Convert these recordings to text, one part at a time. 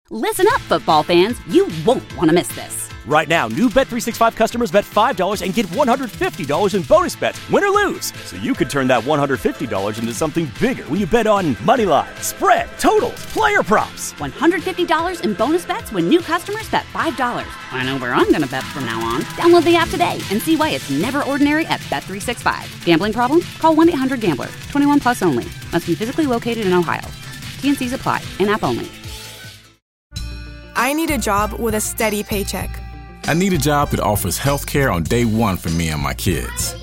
Listen up, football fans. You won't want to miss this. Right now, new Bet365 customers bet $5 and get $150 in bonus bets, win or lose. So you could turn that $150 into something bigger when you bet on money line, spread, totals, player props. $150 in bonus bets when new customers bet $5. I know where I'm going to bet from now on. Download the app today and see why it's never ordinary at Bet365. Gambling problem? Call 1-800-GAMBLER. 21 plus only. Must be physically located in Ohio. T&Cs apply. In-app only. I need a job with a steady paycheck. I need a job that offers health care on day one for me and my kids.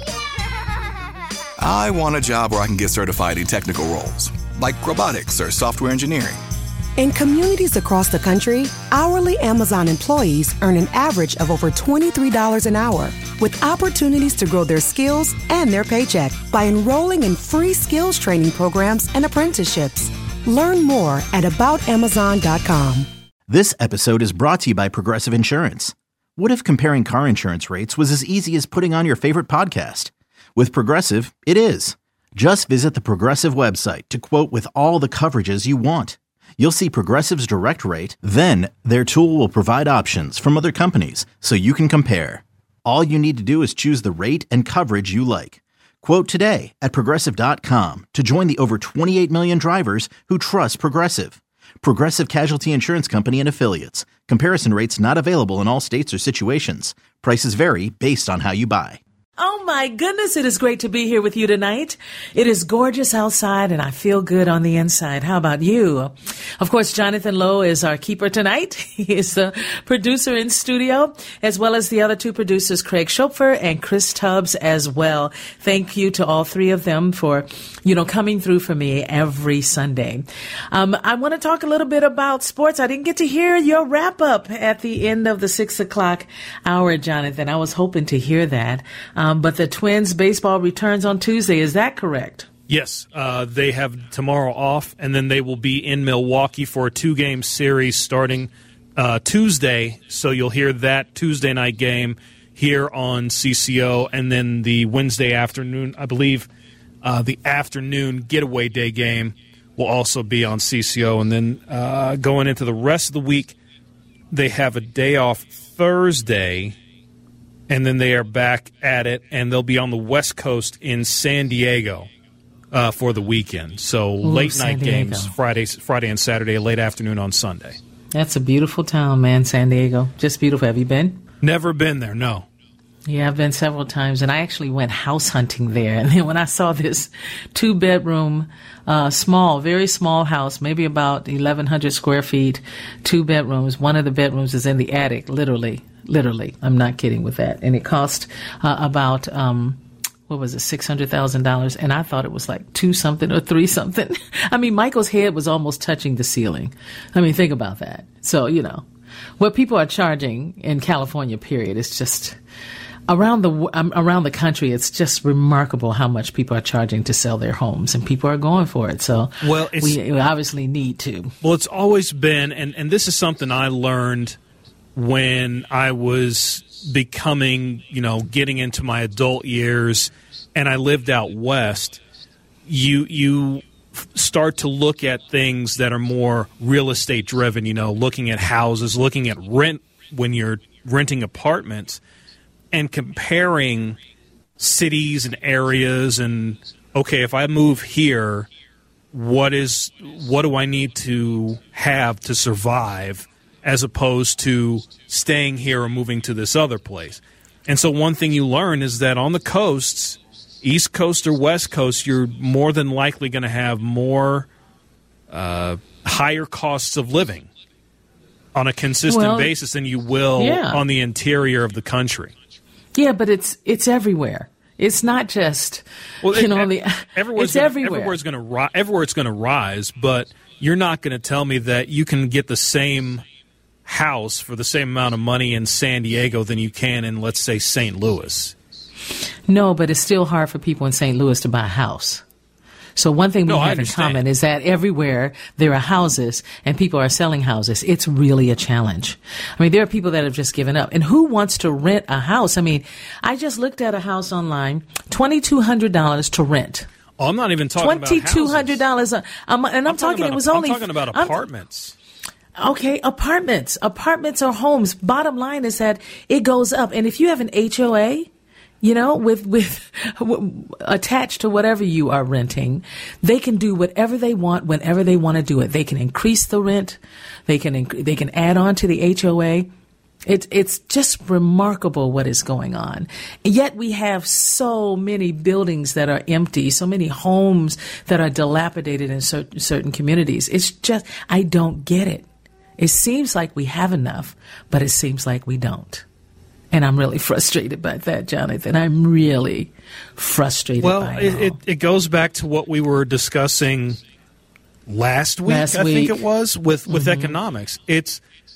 I want a job where I can get certified in technical roles, like robotics or software engineering. In communities across the country, hourly Amazon employees earn an average of over $23 an hour, with opportunities to grow their skills and their paycheck by enrolling in free skills training programs and apprenticeships. Learn more at aboutamazon.com. This episode is brought to you by Progressive Insurance. What if comparing car insurance rates was as easy as putting on your favorite podcast? With Progressive, it is. Just visit the Progressive website to quote with all the coverages you want. You'll see Progressive's direct rate, then their tool will provide options from other companies so you can compare. All you need to do is choose the rate and coverage you like. Quote today at Progressive.com to join the over 28 million drivers who trust Progressive. Progressive Casualty Insurance Company and Affiliates. Comparison rates not available in all states or situations. Prices vary based on how you buy. Oh my goodness, it is great to be here with you tonight. It is gorgeous outside and I feel good on the inside. How about you? Of course, Jonathan Lowe is our keeper tonight. He is the producer in studio, as well as the other two producers, Craig Schopfer and Chris Tubbs as well. Thank you to all three of them for, coming through for me every Sunday. I want to talk a little bit about sports. I didn't get to hear your wrap up at the end of the 6 o'clock hour, Jonathan. I was hoping to hear that. But the Twins baseball returns on Tuesday. Is that correct? Yes. They have tomorrow off, and then they will be in Milwaukee for a 2-game series starting Tuesday. So you'll hear that Tuesday night game here on CCO, and then the Wednesday afternoon, I believe, the afternoon getaway day game will also be on CCO. And then going into the rest of the week, they have a day off Thursday, and then they are back at it, and they'll be on the West Coast in San Diego for the weekend. So late night games Friday and Saturday, late afternoon on Sunday. That's a beautiful town, man, San Diego. Just beautiful. Have you been? Never been there, no. Yeah, I've been several times, and I actually went house hunting there. And then when I saw this 2-bedroom, very small house, maybe about 1,100 square feet, 2 bedrooms. One of the bedrooms is in the attic, literally. I'm not kidding with that. And it cost about, $600,000. And I thought it was like 2-something or 3-something. I mean, Michael's head was almost touching the ceiling. I mean, think about that. So, what people are charging in California, period, is just around the country. It's just remarkable how much people are charging to sell their homes, and people are going for it. So we obviously need to. Well, it's always been, and this is something I learned when I was becoming, getting into my adult years, and I lived out west. You start to look at things that are more real estate driven, looking at houses, looking at rent when you're renting apartments, and comparing cities and areas, and okay, if I move here, what do I need to have to survive, as opposed to staying here or moving to this other place. And so one thing you learn is that on the coasts, East Coast or West Coast, you're more than likely going to have more higher costs of living on a consistent basis than you will on the interior of the country. Yeah, but it's everywhere. It's not just, it's everywhere. Everywhere it's going to rise, but you're not going to tell me that you can get the same house for the same amount of money in San Diego than you can in, let's say, St. Louis. No, but it's still hard for people in St. Louis to buy a house. So one thing we have in common is that everywhere there are houses and people are selling houses, it's really a challenge. I mean, there are people that have just given up. And who wants to rent a house? I mean, I just looked at a house online, $2,200 to rent. Oh, I'm not even talking about houses. $2,200. I'm talking about apartments. Okay, apartments or homes. Bottom line is that it goes up. And if you have an HOA, with attached to whatever you are renting, they can do whatever they want whenever they want to do it. They can increase the rent. They can add on to the HOA. It's just remarkable what is going on. And yet we have so many buildings that are empty, so many homes that are dilapidated in certain communities. It's just, I don't get it. It seems like we have enough, but it seems like we don't. And I'm really frustrated by that, Jonathan. I'm really frustrated by it. Well, it goes back to what we were discussing last week, I think it was, with economics. It's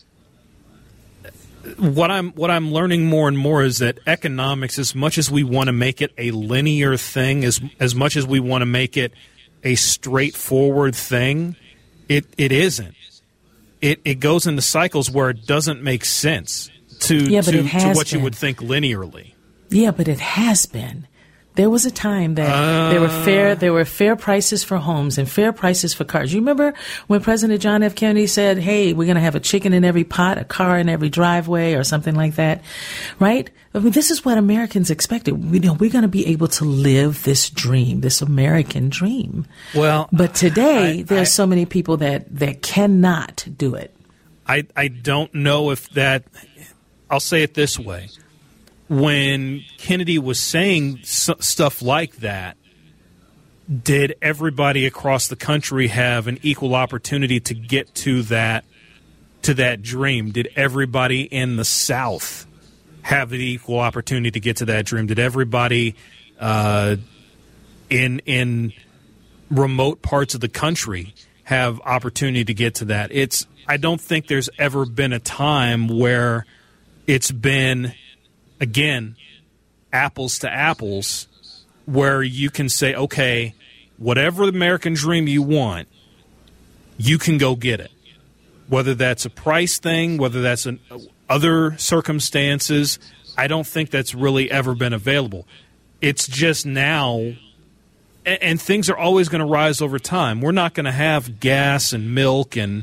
what I'm learning more and more is that economics, as much as we want to make it a linear thing, as much as we want to make it a straightforward thing, it isn't. It goes into cycles where it doesn't make sense to what you would think linearly. Yeah, but it has been. There was a time that there were fair prices for homes and fair prices for cars. You remember when President John F. Kennedy said, "Hey, we're going to have a chicken in every pot, a car in every driveway," or something like that, right? I mean, this is what Americans expected. We're going to be able to live this dream, this American dream. Well, but today there's so many people that cannot do it. I don't know if that. I'll say it this way. When Kennedy was saying stuff like that, did everybody across the country have an equal opportunity to get to that dream? Did everybody in the South have the equal opportunity to get to that dream? Did everybody in remote parts of the country have opportunity to get to that? I don't think there's ever been a time where it's been, again, apples to apples, where you can say, okay, whatever the American dream you want, you can go get it. Whether that's a price thing, whether that's other circumstances, I don't think that's really ever been available. It's just now, and things are always going to rise over time. We're not going to have gas and milk and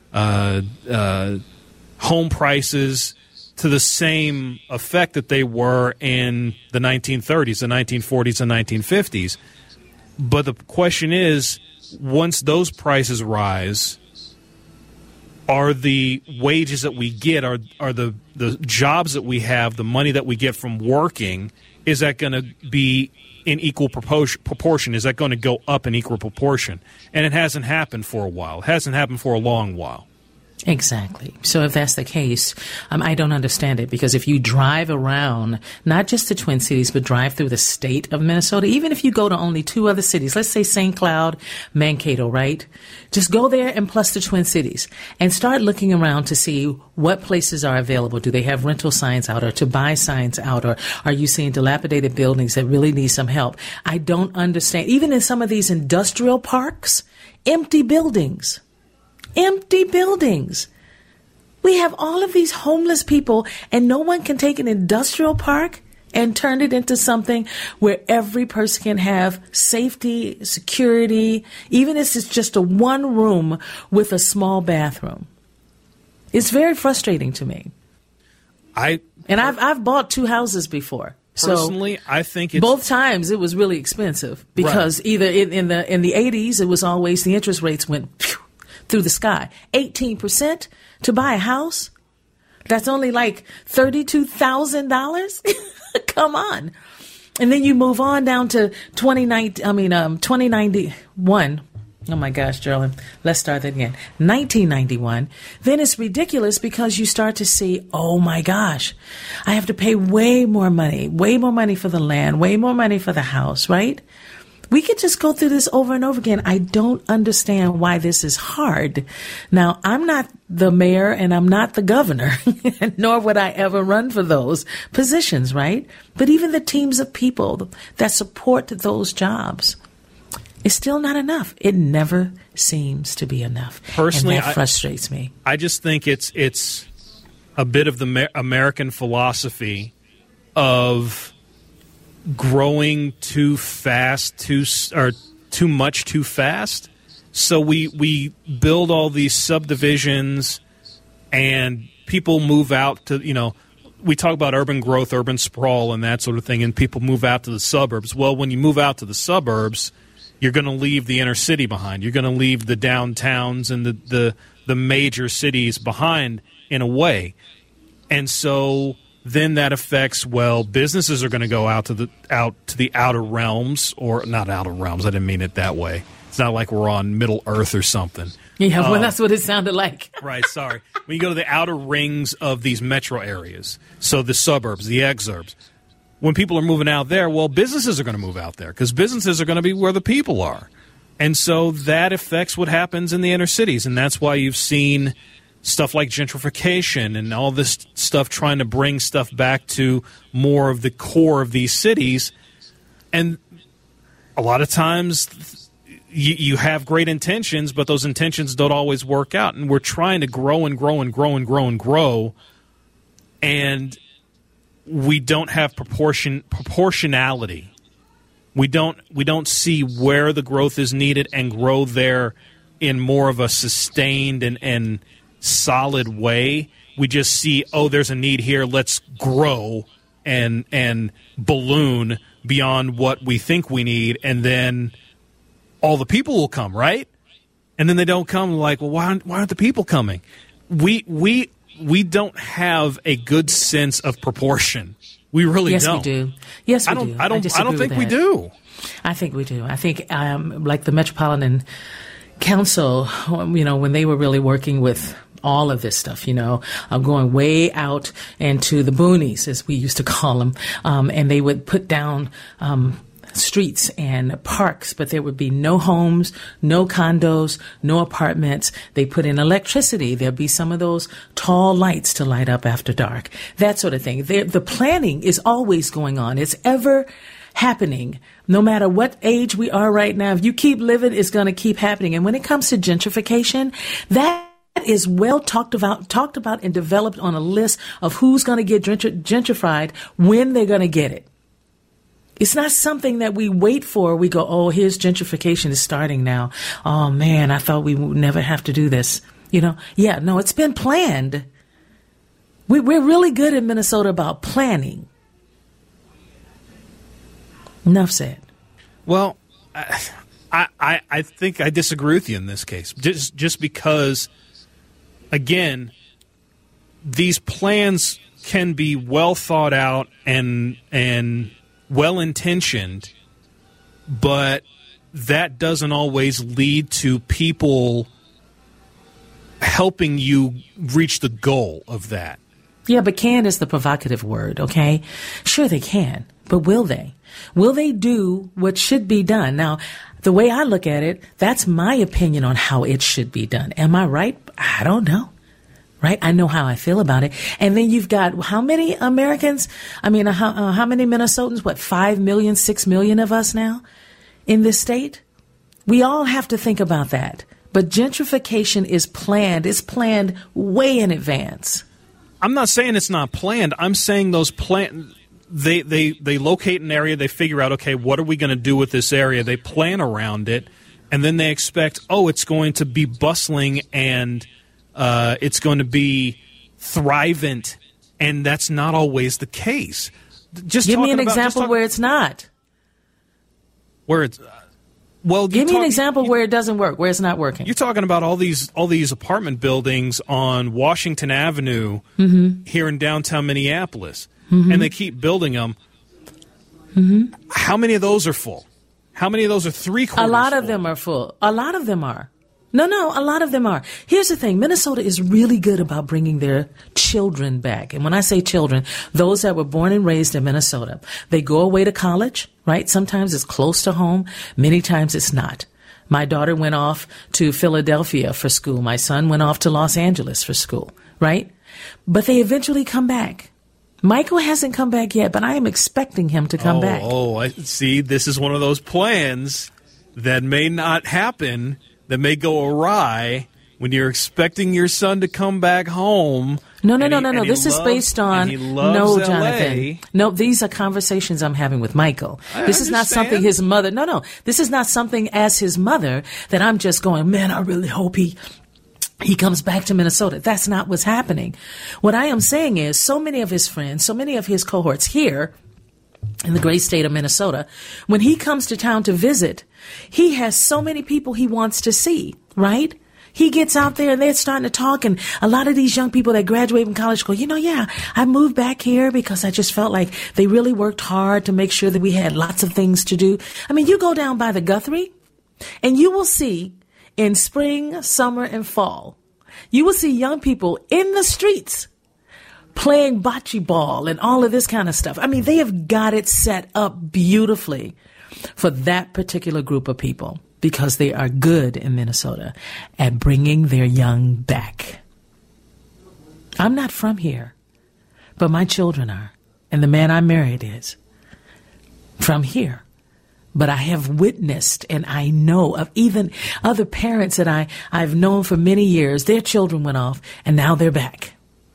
home prices to the same effect that they were in the 1930s, the 1940s, and 1950s. But the question is, once those prices rise, are the wages that we get, are the jobs that we have, the money that we get from working, is that going to be in equal proportion? Is that going to go up in equal proportion? And it hasn't happened for a while. It hasn't happened for a long while. Exactly. So if that's the case, I don't understand it, because if you drive around, not just the Twin Cities, but drive through the state of Minnesota, even if you go to only two other cities, let's say St. Cloud, Mankato, right? Just go there and plus the Twin Cities and start looking around to see what places are available. Do they have rental signs out or to buy signs out, or are you seeing dilapidated buildings that really need some help? I don't understand. Even in some of these industrial parks, empty buildings. Empty buildings. We have all of these homeless people, and no one can take an industrial park and turn it into something where every person can have safety, security, even if it's just a one room with a small bathroom. It's very frustrating to me. I've bought two houses before. Personally, I think it's both times it was really expensive because either in the 80s, it was always the interest rates went through the sky. 18% to buy a house? That's only like $32,000? Come on. And then you move on down to 2091. Oh my gosh, Geraldine. Let's start that again. 1991. Then it's ridiculous because you start to see, oh my gosh, I have to pay way more money for the land, way more money for the house, right? We could just go through this over and over again. I don't understand why this is hard. Now, I'm not the mayor and I'm not the governor, nor would I ever run for those positions, right? But even the teams of people that support those jobs, it's still not enough. It never seems to be enough. Personally, and that frustrates me. I just think it's a bit of the American philosophy of growing too fast, too much too fast, So we build all these subdivisions, and people move out to, we talk about urban growth, urban sprawl, and that sort of thing, and people move out to the suburbs. Well, when you move out to the suburbs, you're going to leave the inner city behind. You're going to leave the downtowns and the major cities behind in a way. And so then that affects, businesses are going to go out to the outer realms, or not outer realms. I didn't mean it that way. It's not like we're on Middle Earth or something. Yeah, that's what it sounded like. Right, sorry. When you go to the outer rings of these metro areas, so the suburbs, the exurbs, when people are moving out there, businesses are going to move out there because businesses are going to be where the people are. And so that affects what happens in the inner cities, and that's why you've seen stuff like gentrification and all this stuff trying to bring stuff back to more of the core of these cities. And a lot of times you have great intentions, but those intentions don't always work out. And we're trying to grow and grow and grow and grow and grow, and we don't have proportionality. We don't see where the growth is needed and grow there in more of a sustained and solid way. We just see, there's a need here, let's grow and balloon beyond what we think we need, and then all the people will come, right? And then they don't come, like, why aren't the people coming? We don't have a good sense of proportion. We really don't. Yes, we do. Yes, we do. I don't think we do. I think we do. I think like the Metropolitan Council, when they were really working with all of this stuff, going way out into the boonies, as we used to call them, and they would put down streets and parks, but there would be no homes, no condos, no apartments. They put in electricity. There'd be some of those tall lights to light up after dark, that sort of thing. The planning is always going on. It's ever happening. No matter what age we are right now, if you keep living, it's going to keep happening. And when it comes to gentrification, that is well talked about and developed on a list of who's going to get gentrified, when they're going to get it. It's not something that we wait for. We go, here's gentrification is starting now. Oh man, I thought we would never have to do this. Yeah, no, it's been planned. We're really good in Minnesota about planning. Enough said. Well, I think I disagree with you in this case. Just because, again, these plans can be well thought out and well-intentioned, but that doesn't always lead to people helping you reach the goal of that. Yeah, but can is the provocative word, okay? Sure, they can, but will they? Will they do what should be done? Now, the way I look at it, that's my opinion on how it should be done. Am I right? I don't know. Right? I know how I feel about it. And then you've got how many Americans? I mean, how many Minnesotans? 5 million, 6 million of us now in this state? We all have to think about that. But gentrification is planned. It's planned way in advance. I'm not saying it's not planned. I'm saying those they locate an area. They figure out, okay, what are we going to do with this area? They plan around it. And then they expect, it's going to be bustling and it's going to be thrivant, and that's not always the case. Just give me an example where it's not. Where it's give me an example where it doesn't work, where it's not working. You're talking about all these apartment buildings on Washington Avenue here in downtown Minneapolis, and they keep building them. How many of those are full? How many of those are three-quarters? A lot of them are full. A lot of them are. No, a lot of them are. Here's the thing. Minnesota is really good about bringing their children back. And when I say children, those that were born and raised in Minnesota, they go away to college, right? Sometimes it's close to home. Many times it's not. My daughter went off to Philadelphia for school. My son went off to Los Angeles for school, right? But they eventually come back. Michael hasn't come back yet, but I am expecting him to come back. I see. This is one of those plans that may not happen, that may go awry, when you're expecting your son to come back home. No. This is based on Jonathan. No, these are conversations I'm having with Michael. This is not something his mother. No. This is not something as his mother that I'm just going, man, I really hope he comes back to Minnesota. That's not what's happening. What I am saying is so many of his friends, so many of his cohorts here in the great state of Minnesota, when he comes to town to visit, he has so many people he wants to see, right? He gets out there and they're starting to talk, and a lot of these young people that graduate from college go, I moved back here because I just felt like they really worked hard to make sure that we had lots of things to do. I mean, you go down by the Guthrie and you will see in spring, summer, and fall, you will see young people in the streets playing bocce ball and all of this kind of stuff. I mean, they have got it set up beautifully for that particular group of people, because they are good in Minnesota at bringing their young back. I'm not from here, but my children are, and the man I married is from here. But I have witnessed, and I know of even other parents that I've known for many years, their children went off, and now they're back.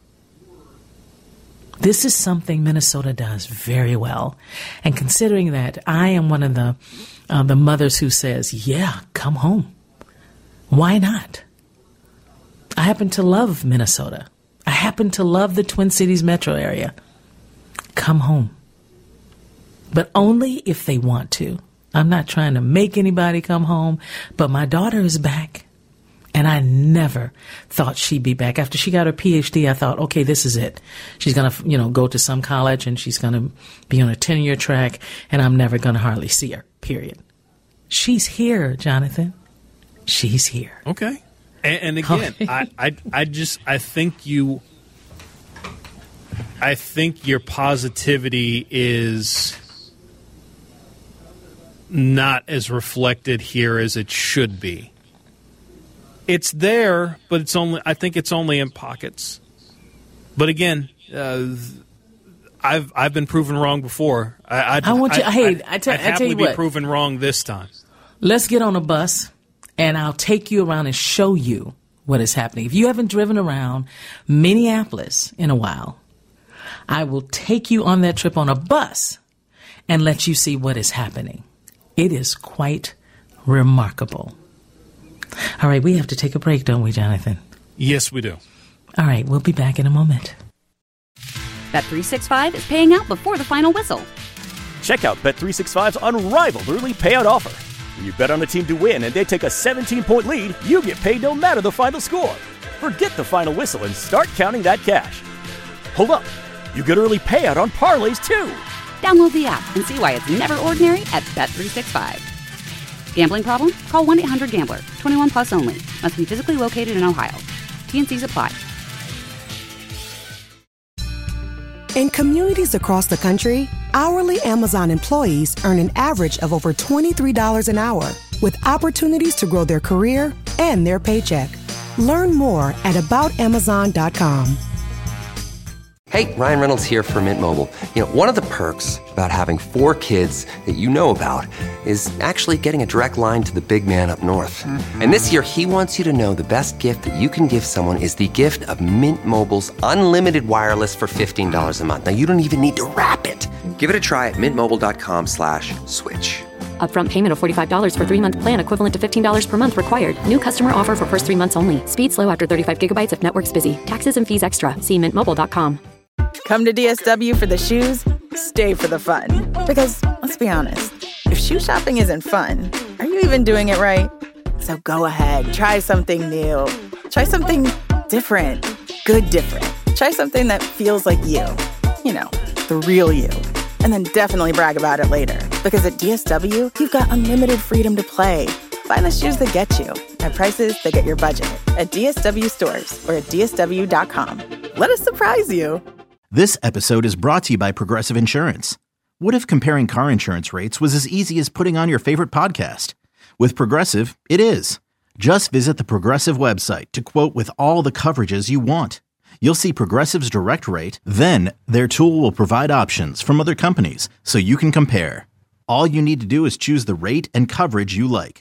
This is something Minnesota does very well. And considering that I am one of the mothers who says, yeah, come home. Why not? I happen to love Minnesota. I happen to love the Twin Cities metro area. Come home. But only if they want to. I'm not trying to make anybody come home, but my daughter is back. And I never thought she'd be back. After she got her PhD, I thought, okay, this is it. She's going to, go to some college and she's going to be on a 10-year track, and I'm never going to hardly see her, period. She's here, Jonathan. She's here. Okay. And again, I think your positivity is not as reflected here as it should be. It's there, but I think it's only in pockets. But again, I've been proven wrong before. I'd happily be proven wrong this time. Let's get on a bus, and I'll take you around and show you what is happening. If you haven't driven around Minneapolis in a while, I will take you on that trip on a bus and let you see what is happening. It is quite remarkable. All right, we have to take a break, don't we, Jonathan? Yes, we do. All right, we'll be back in a moment. Bet365 is paying out before the final whistle. Check out Bet365's unrivaled early payout offer. When you bet on a team to win and they take a 17-point lead, you get paid no matter the final score. Forget the final whistle and start counting that cash. Hold up. You get early payout on parlays, too. Download the app and see why it's never ordinary at Bet365. Gambling problem? Call 1-800-GAMBLER. 21 plus only. Must be physically located in Ohio. T&Cs apply. In communities across the country, hourly Amazon employees earn an average of over $23 an hour, with opportunities to grow their career and their paycheck. Learn more at aboutamazon.com. Hey, Ryan Reynolds here for Mint Mobile. One of the perks about having 4 kids that you know about is actually getting a direct line to the big man up north. Mm-hmm. And this year, he wants you to know the best gift that you can give someone is the gift of Mint Mobile's unlimited wireless for $15 a month. Now, you don't even need to wrap it. Give it a try at mintmobile.com/switch. Upfront payment of $45 for 3-month plan equivalent to $15 per month required. New customer offer for first 3 months only. Speed slow after 35 gigabytes if network's busy. Taxes and fees extra. See mintmobile.com. Come to DSW for the shoes, stay for the fun. Because, let's be honest, if shoe shopping isn't fun, are you even doing it right? So go ahead, try something new. Try something different. Good different. Try something that feels like you. The real you. And then definitely brag about it later. Because at DSW, you've got unlimited freedom to play. Find the shoes that get you at prices that get your budget at DSW stores or at DSW.com. Let us surprise you. This episode is brought to you by Progressive Insurance. What if comparing car insurance rates was as easy as putting on your favorite podcast? With Progressive, it is. Just visit the Progressive website to quote with all the coverages you want. You'll see Progressive's direct rate, then their tool will provide options from other companies so you can compare. All you need to do is choose the rate and coverage you like.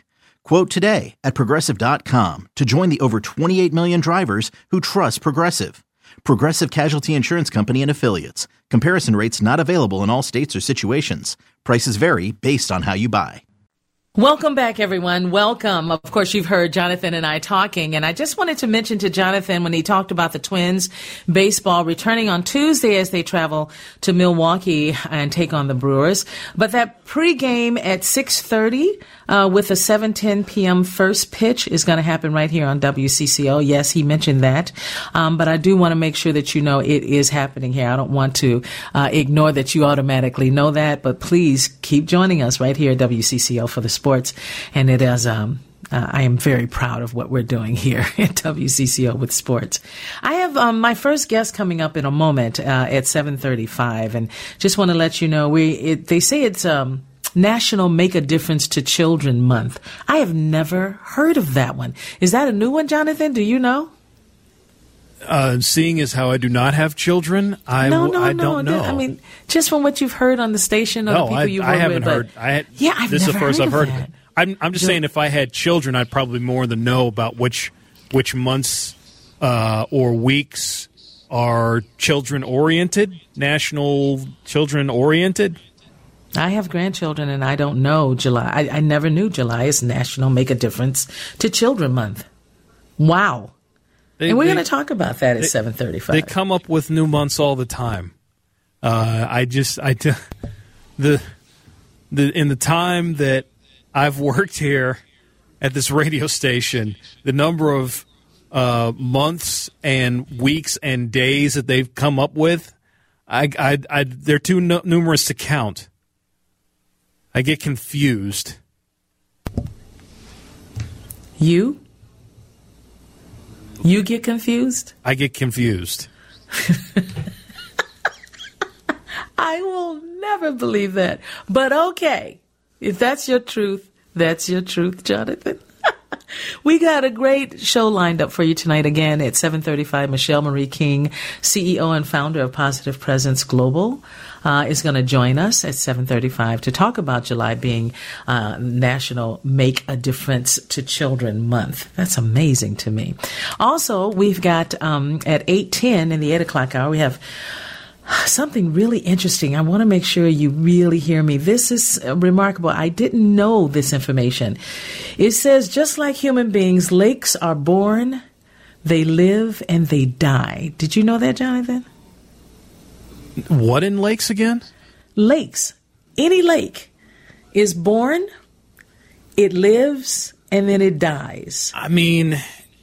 Quote today at Progressive.com to join the over 28 million drivers who trust Progressive. Progressive Casualty Insurance Company and Affiliates. Comparison rates not available in all states or situations. Prices vary based on how you buy. Welcome back, everyone. Welcome. Of course, you've heard Jonathan and I talking, and I just wanted to mention to Jonathan when he talked about the Twins baseball returning on Tuesday as they travel to Milwaukee and take on the Brewers. But that pregame at 6:30 with a 7:10 p.m. first pitch is going to happen right here on WCCO. Yes, he mentioned that. But I do want to make sure that you know it is happening here. I don't want to ignore that you automatically know that, but please keep joining us right here at WCCO for the sports. And it is, I am very proud of what we're doing here at WCCO with sports. I have my first guest coming up in a moment at 7:35, and just want to let you know they say it's National Make a Difference to Children Month. I have never heard of that one. Is that a new one, Jonathan? Do you know? Seeing as how I do not have children, I don't know. I mean, just from what you've heard on the station or the people you've worked with. I haven't heard. This is the first I've heard of it. I'm just saying if I had children, I'd probably more than know about which months or weeks are children-oriented, national children-oriented. I have grandchildren, and I don't know July. I never knew July is National Make a Difference to Children Month. Wow. And we're going to talk about that at 7:35. They come up with new months all the time. In the time that I've worked here at this radio station, the number of months and weeks and days that they've come up with, they're too numerous to count. I get confused. You get confused? I get confused. I will never believe that. But okay, if that's your truth, that's your truth, Jonathan. We got a great show lined up for you tonight. Again, at 7:35, Michelle Marie King, CEO and founder of Positive Presence Global, is going to join us at 7:35 to talk about July being National Make a Difference to Children Month. That's amazing to me. Also, we've got at 8:10 in the 8 o'clock hour, we have something really interesting. I want to make sure you really hear me. This is remarkable. I didn't know this information. It says, just like human beings, lakes are born, they live, and they die. Did you know that, Jonathan? What in lakes again? Lakes. Any lake is born, it lives, and then it dies. I mean,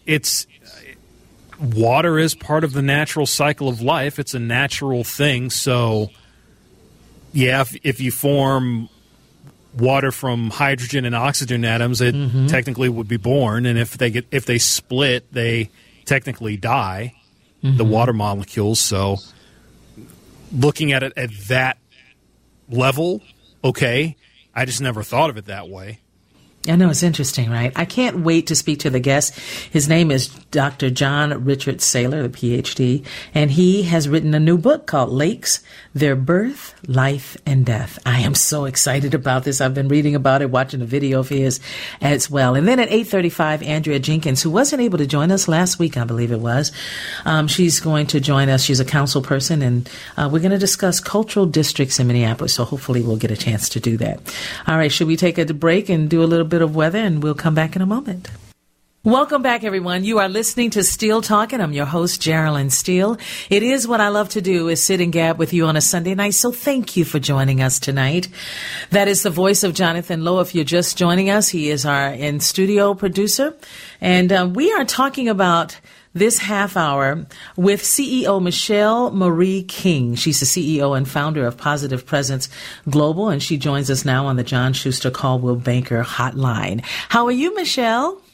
water is part of the natural cycle of life. It's a natural thing. So, yeah, if you form water from hydrogen and oxygen atoms, it technically would be born. And if they split, they technically die, the water molecules. So, looking at it at that level, okay. I just never thought of it that way. I know, it's interesting, right? I can't wait to speak to the guest. His name is Dr. John Richard Saylor, the PhD, and he has written a new book called Lakes, Their Birth, Life, and Death. I am so excited about this. I've been reading about it, watching a video of his as well. And then at 8:35, Andrea Jenkins, who wasn't able to join us last week, I believe it was, she's going to join us. She's a council person, and we're going to discuss cultural districts in Minneapolis, so hopefully we'll get a chance to do that. All right, should we take a break and do a little bit of weather, and we'll come back in a moment. Welcome back, everyone. You are listening to Steele Talking. I'm your host, Geraldine Steele. It is what I love to do, is sit and gab with you on a Sunday night, so thank you for joining us tonight. That is the voice of Jonathan Lowe. If you're just joining us, he is our in-studio producer, and we are talking about this half hour with CEO Michelle Marie King. She's the CEO and founder of Positive Presence Global, and she joins us now on the John Schuster Caldwell Banker Hotline. How are you, Michelle?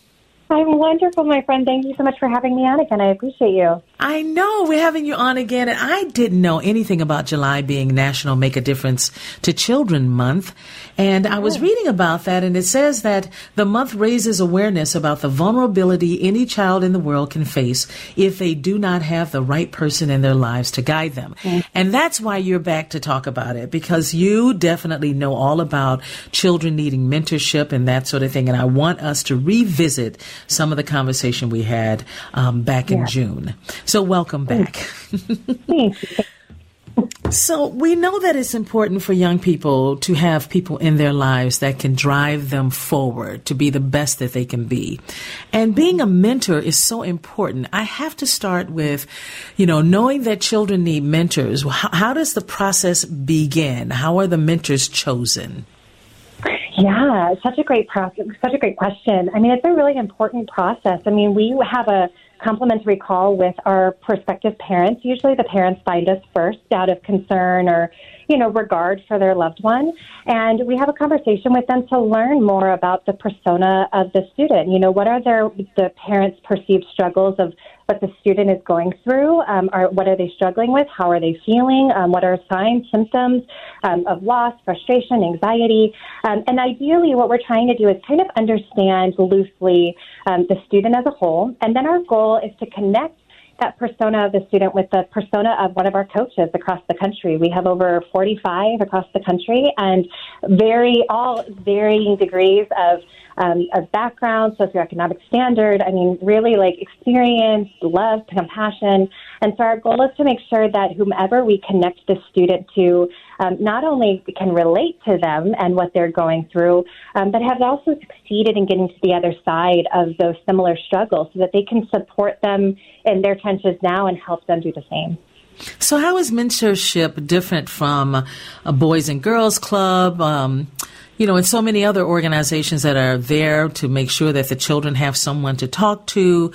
I'm wonderful, my friend. Thank you so much for having me on again. I appreciate you. I know we're having you on again, and I didn't know anything about July being National Make a Difference to Children Month. And I was reading about that, and it says that the month raises awareness about the vulnerability any child in the world can face if they do not have the right person in their lives to guide them. And that's why you're back to talk about it, because you definitely know all about children needing mentorship and that sort of thing. And I want us to revisit some of the conversation we had back in June. So welcome back. Thank you. So we know that it's important for young people to have people in their lives that can drive them forward to be the best that they can be. And being a mentor is so important. I have to start with, knowing that children need mentors. How does the process begin? How are the mentors chosen? Yeah, such a great process, such a great question. I mean, it's a really important process. I mean, we have a complimentary call with our prospective parents. Usually the parents find us first out of concern or, regard for their loved one. And we have a conversation with them to learn more about the persona of the student. What are the parents' perceived struggles of what the student is going through? What are they struggling with? How are they feeling? What are signs, symptoms of loss, frustration, anxiety? And ideally, what we're trying to do is kind of understand loosely the student as a whole. And then our goal is to connect that persona of the student with the persona of one of our coaches across the country. We have over 45 across the country, and all varying degrees of background, socioeconomic standard. I mean, really like experience, love, compassion. And so our goal is to make sure that whomever we connect the student to not only can relate to them and what they're going through, but have also succeeded in getting to the other side of those similar struggles so that they can support them in their trenches now and help them do the same. So how is mentorship different from a Boys and Girls Club, and so many other organizations that are there to make sure that the children have someone to talk to?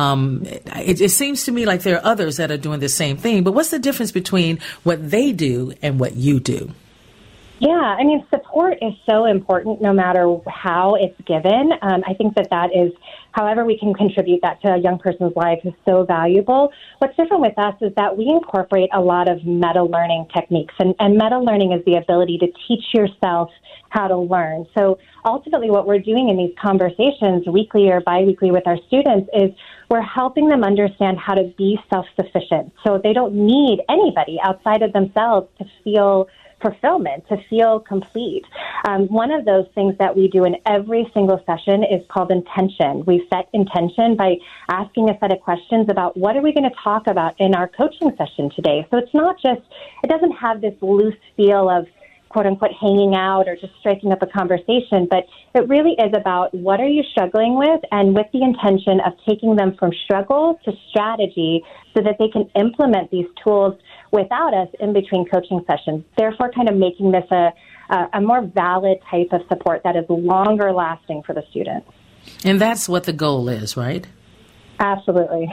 It seems to me like there are others that are doing the same thing, but what's the difference between what they do and what you do? Yeah, I mean, support is so important no matter how it's given. I think that is, however we can contribute that to a young person's life is so valuable. What's different with us is that we incorporate a lot of meta-learning techniques, and meta-learning is the ability to teach yourself how to learn. So ultimately what we're doing in these conversations weekly or biweekly with our students is we're helping them understand how to be self-sufficient. So they don't need anybody outside of themselves to feel fulfillment, to feel complete. One of those things that we do in every single session is called intention. We set intention by asking a set of questions about what are we going to talk about in our coaching session today. So it's not just, it doesn't have this loose feel of quote unquote hanging out or just striking up a conversation, but it really is about what are you struggling with, and with the intention of taking them from struggle to strategy so that they can implement these tools without us in between coaching sessions, therefore kind of making this a more valid type of support that is longer lasting for the student. And that's what the goal is, right? Absolutely.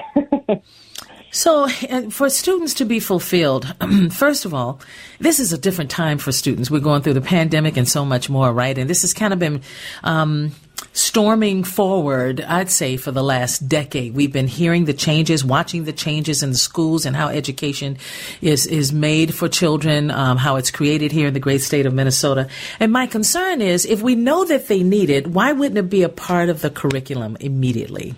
So for students to be fulfilled, first of all, this is a different time for students. We're going through the pandemic and so much more, right? And this has kind of been storming forward, I'd say, for the last decade. We've been hearing the changes, watching the changes in the schools and how education is made for children, how it's created here in the great state of Minnesota. And my concern is, if we know that they need it, why wouldn't it be a part of the curriculum immediately?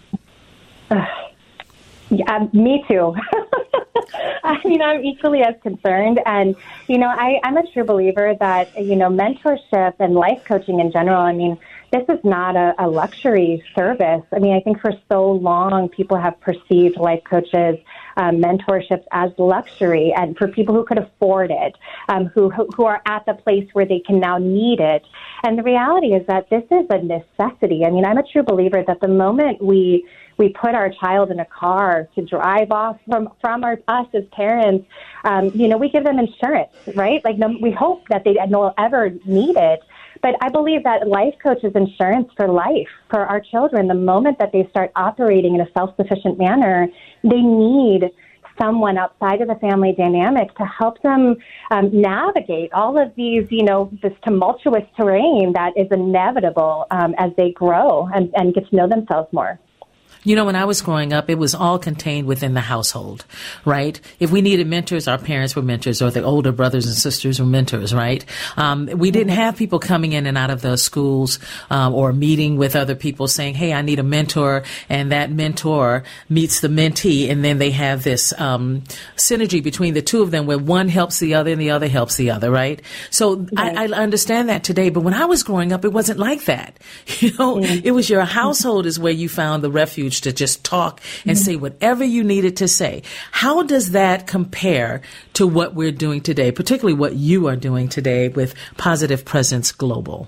Yeah, me too. I mean, I'm equally as concerned. And, I'm a true believer that, mentorship and life coaching in general, I mean, this is not a luxury service. I mean, I think for so long, people have perceived life coaches, mentorships as luxury, and for people who could afford it, who are at the place where they can now need it. And the reality is that this is a necessity. I mean, I'm a true believer that the moment we put our child in a car to drive off from us as parents, we give them insurance, right? Like, we hope that they don't ever need it. But I believe that life coach is insurance for life for our children. The moment that they start operating in a self-sufficient manner, they need someone outside of the family dynamic to help them navigate all of these, this tumultuous terrain that is inevitable as they grow and get to know themselves more. You know, when I was growing up, it was all contained within the household, right? If we needed mentors, our parents were mentors, or the older brothers and sisters were mentors, right? We didn't have people coming in and out of the schools or meeting with other people saying, hey, I need a mentor, and that mentor meets the mentee, and then they have this synergy between the two of them where one helps the other and the other helps the other, right? So right. I understand that today, but when I was growing up, it wasn't like that. You know, it was your household is where you found the refuge to just talk and say whatever you needed to say. How does that compare to what we're doing today, particularly what you are doing today with Positive Presence Global?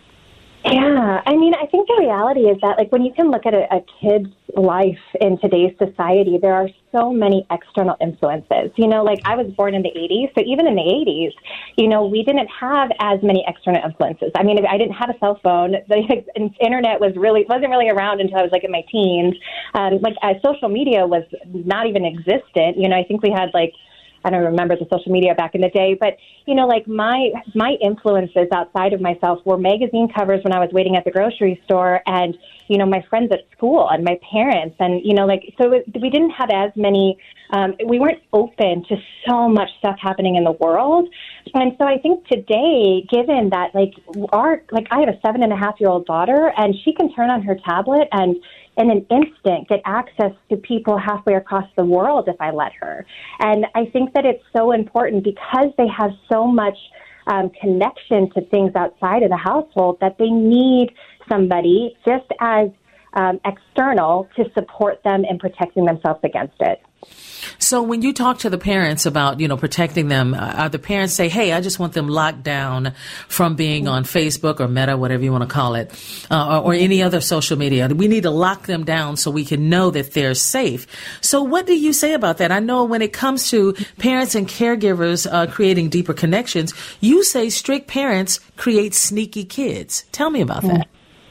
Yeah, I mean, I think the reality is that, like, when you can look at a kid's life in today's society, there are so many external influences. You know, like, I was born in the 80s, so even in the 80s, you know, we didn't have as many external influences. I mean, I didn't have a cell phone. The internet wasn't really around until I was, like, in my teens. Social media was not even existent. You know, I think we had, like, I don't remember the social media back in the day, but, you know, like my influences outside of myself were magazine covers when I was waiting at the grocery store and, you know, my friends at school and my parents. And, you know, like, so we didn't have as many, we weren't open to so much stuff happening in the world. And so I think today, given that, like, I have a 7.5-year-old daughter, and she can turn on her tablet and in an instant get access to people halfway across the world if I let her. And I think that it's so important because they have so much connection to things outside of the household that they need somebody just as external to support them in protecting themselves against it. So when you talk to the parents about, you know, protecting them, the parents say, hey, I just want them locked down from being on Facebook or Meta, whatever you want to call it, or any other social media. We need to lock them down so we can know that they're safe. So what do you say about that? I know when it comes to parents and caregivers creating deeper connections, you say strict parents create sneaky kids. Tell me about that.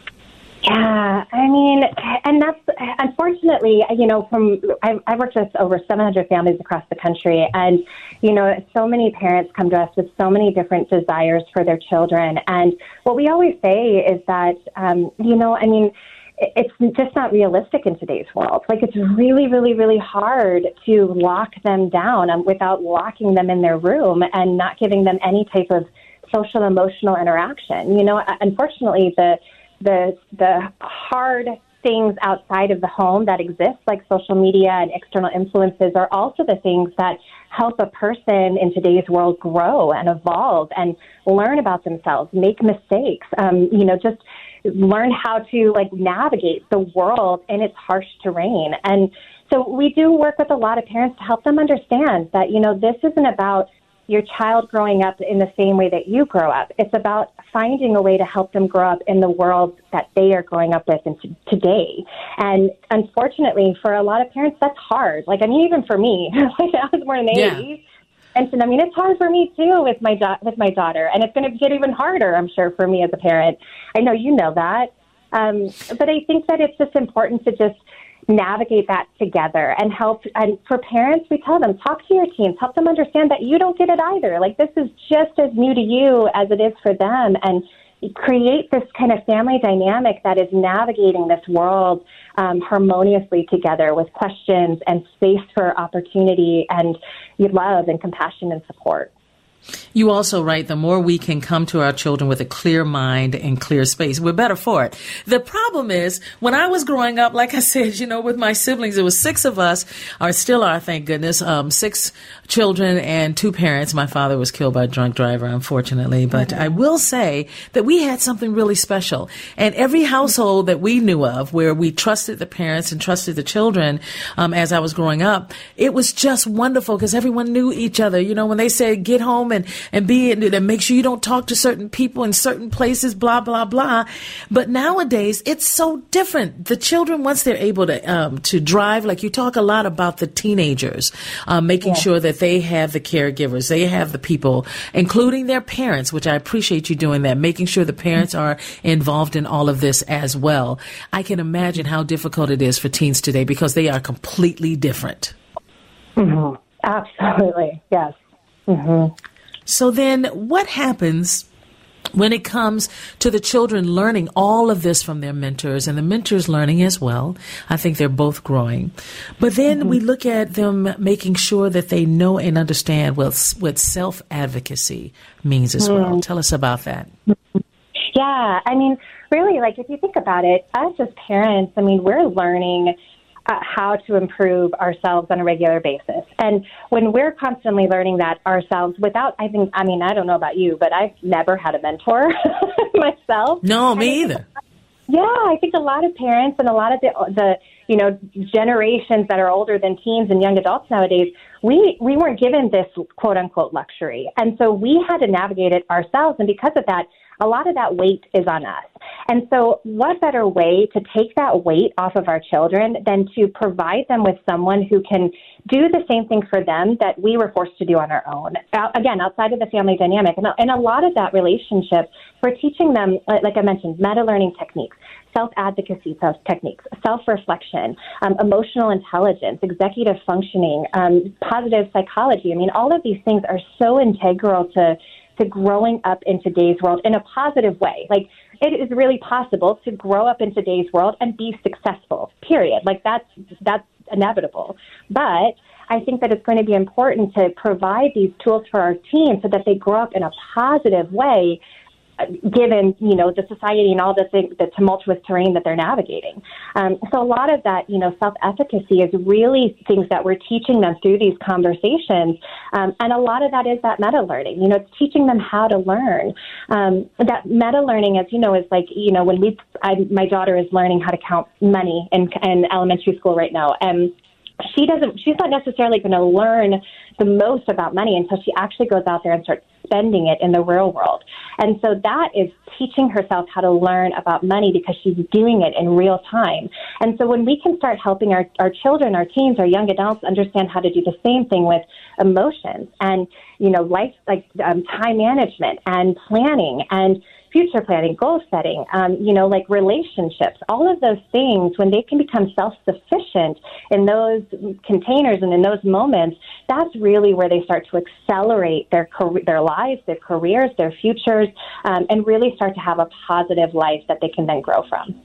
Yeah, I mean, and that's, unfortunately, you know, I've worked with over 700 families across the country, and, you know, so many parents come to us with so many different desires for their children. And what we always say is that, you know, I mean, it's just not realistic in today's world. Like, it's really, really, really hard to lock them down without locking them in their room and not giving them any type of social, emotional interaction. You know, unfortunately, the hard things outside of the home that exist, like social media and external influences, are also the things that help a person in today's world grow and evolve and learn about themselves, make mistakes, you know, just learn how to, like, navigate the world in its harsh terrain. And so we do work with a lot of parents to help them understand that, you know, this isn't about your child growing up in the same way that you grow up. It's about finding a way to help them grow up in the world that they are growing up with today. And unfortunately, for a lot of parents, that's hard. Like, I mean, even for me, like, I was born in the 80s. And so, I mean, it's hard for me, too, with my daughter. And it's going to get even harder, I'm sure, for me as a parent. I know you know that. But I think that it's just important to just navigate that together and help. And for parents, we tell them, talk to your teens, help them understand that you don't get it either. Like, this is just as new to you as it is for them, and create this kind of family dynamic that is navigating this world harmoniously together with questions and space for opportunity and love and compassion and support. You also write, the more we can come to our children with a clear mind and clear space, we're better for it. The problem is, when I was growing up, like I said, you know, with my siblings, there was 6 of us, or still are, thank goodness, 6 children and 2 parents. My father was killed by a drunk driver, unfortunately. But I will say that we had something really special. And every household that we knew of where we trusted the parents and trusted the children, as I was growing up, it was just wonderful because everyone knew each other. You know, when they said, get home and be and make sure you don't talk to certain people in certain places, blah, blah, blah. But nowadays, it's so different. The children, once they're able to drive, like you talk a lot about the teenagers, making sure that they have the caregivers, they have the people, including their parents, which I appreciate you doing that, making sure the parents are involved in all of this as well. I can imagine how difficult it is for teens today because they are completely different. Mm-hmm. Absolutely. Yes. Mm-hmm. So then what happens when it comes to the children learning all of this from their mentors and the mentors learning as well. I think they're both growing. But then we look at them making sure that they know and understand what self-advocacy means as well. Tell us about that. Yeah, I mean, really, like, if you think about it, us as parents, I mean, we're learning how to improve ourselves on a regular basis. And when we're constantly learning that ourselves without, I don't know about you, but I've never had a mentor myself. No, me either. Yeah, I think a lot of parents and a lot of the generations that are older than teens and young adults nowadays, we weren't given this quote unquote luxury. And so we had to navigate it ourselves. And because of that, a lot of that weight is on us. And so what better way to take that weight off of our children than to provide them with someone who can do the same thing for them that we were forced to do on our own, again, outside of the family dynamic. And a lot of that relationship, we're teaching them, like I mentioned, meta-learning techniques, self-advocacy techniques, self-reflection, emotional intelligence, executive functioning, positive psychology. I mean, all of these things are so integral to growing up in today's world in a positive way. Like, it is really possible to grow up in today's world and be successful, period. Like, that's inevitable. But I think that it's going to be important to provide these tools for our teens so that they grow up in a positive way, given, the society and all the tumultuous terrain that they're navigating. So a lot of that, self-efficacy is really things that we're teaching them through these conversations. And a lot of that is that meta-learning. It's teaching them how to learn. That meta-learning, as you know, is like, when my daughter is learning how to count money in elementary school right now. And she's not necessarily going to learn the most about money until she actually goes out there and starts spending it in the real world. And so that is teaching herself how to learn about money because she's doing it in real time. And so when we can start helping our children, our teens, our young adults understand how to do the same thing with emotions and, life, like time management and planning and future planning, goal setting, like relationships, all of those things, when they can become self-sufficient in those containers and in those moments, that's really where they start to accelerate their lives, their careers, their futures, and really start to have a positive life that they can then grow from.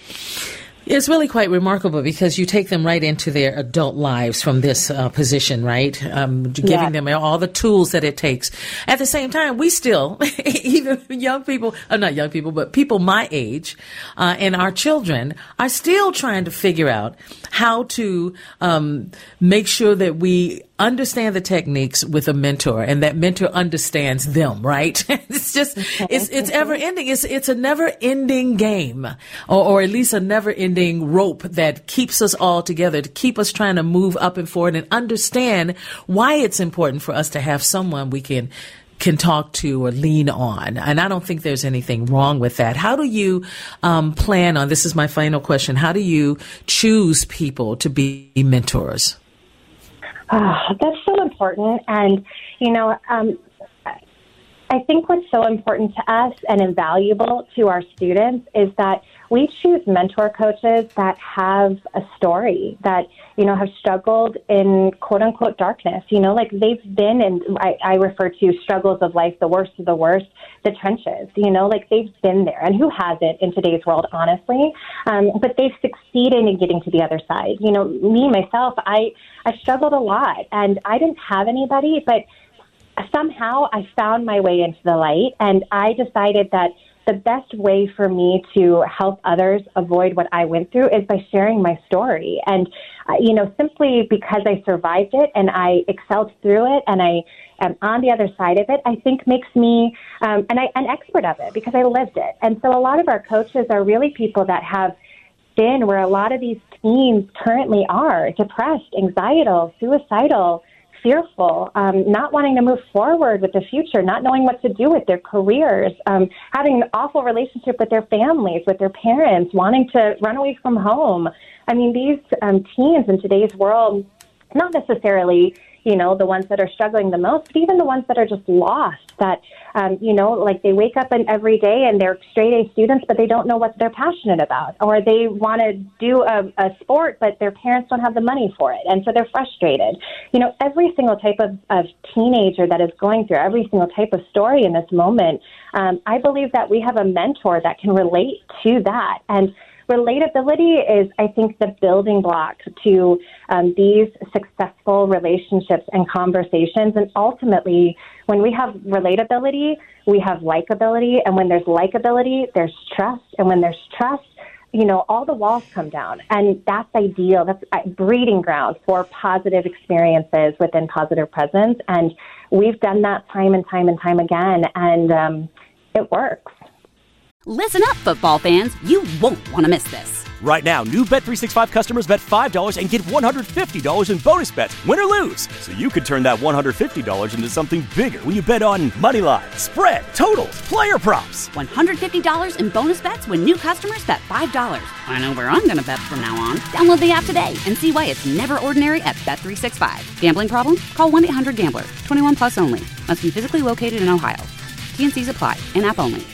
It's really quite remarkable because you take them right into their adult lives from this position, right? Giving them all the tools that it takes. At the same time, we still, even young people, not young people, but people my age, and our children are still trying to figure out how to make sure that we understand the techniques with a mentor and that mentor understands them, right? It's just, it's ever ending. It's a never ending game or at least a never ending rope that keeps us all together, to keep us trying to move up and forward and understand why it's important for us to have someone we can talk to or lean on. And I don't think there's anything wrong with that. How do you plan on, this is my final question, how do you choose people to be mentors? That's so important. And, I think what's so important to us and invaluable to our students is that we choose mentor coaches that have a story, that, have struggled in quote unquote darkness, like they've been in, I refer to struggles of life, the worst of the worst, the trenches, like they've been there. And who hasn't in today's world, honestly? But they've succeeded in getting to the other side. Me, myself, I struggled a lot and I didn't have anybody, but somehow I found my way into the light, and I decided that the best way for me to help others avoid what I went through is by sharing my story. And, simply because I survived it and I excelled through it and I am on the other side of it, I think makes me an expert of it because I lived it. And so a lot of our coaches are really people that have been where a lot of these teens currently are, depressed, anxietal, suicidal, fearful, not wanting to move forward with the future, not knowing what to do with their careers, having an awful relationship with their families, with their parents, wanting to run away from home. I mean, these teens in today's world, not necessarily, the ones that are struggling the most, but even the ones that are just lost, that, like they wake up every day and they're straight A students, but they don't know what they're passionate about, or they want to do a sport, but their parents don't have the money for it. And so they're frustrated. Every single type of teenager that is going through every single type of story in this moment, I believe that we have a mentor that can relate to that. And relatability is, I think, the building block to these successful relationships and conversations. And ultimately, when we have relatability, we have likability. And when there's likability, there's trust. And when there's trust, all the walls come down. And that's ideal. That's a breeding ground for positive experiences within Positive Presence. And we've done that time and time and time again. And it works. Listen up, football fans. You won't want to miss this. Right now, new Bet365 customers bet $5 and get $150 in bonus bets, win or lose. So you could turn that $150 into something bigger when you bet on moneyline, spread, totals, player props. $150 in bonus bets when new customers bet $5. I know where I'm going to bet from now on. Download the app today and see why it's never ordinary at Bet365. Gambling problem? Call 1-800-GAMBLER. 21 plus only. Must be physically located in Ohio. T&Cs apply. In-app only.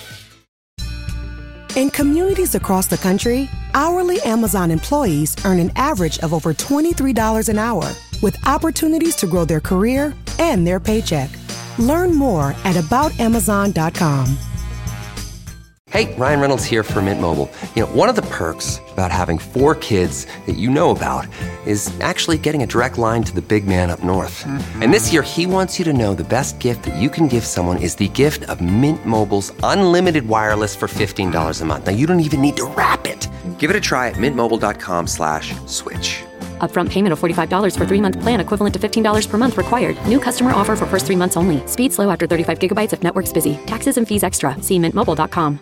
In communities across the country, hourly Amazon employees earn an average of over $23 an hour, with opportunities to grow their career and their paycheck. Learn more at aboutamazon.com. Hey, Ryan Reynolds here for Mint Mobile. One of the perks about having 4 kids that you know about is actually getting a direct line to the big man up north. Mm-hmm. And this year, he wants you to know the best gift that you can give someone is the gift of Mint Mobile's unlimited wireless for $15 a month. Now, you don't even need to wrap it. Give it a try at mintmobile.com/switch. Upfront payment of $45 for 3-month plan equivalent to $15 per month required. New customer offer for first 3 months only. Speed slow after 35 gigabytes if network's busy. Taxes and fees extra. See mintmobile.com.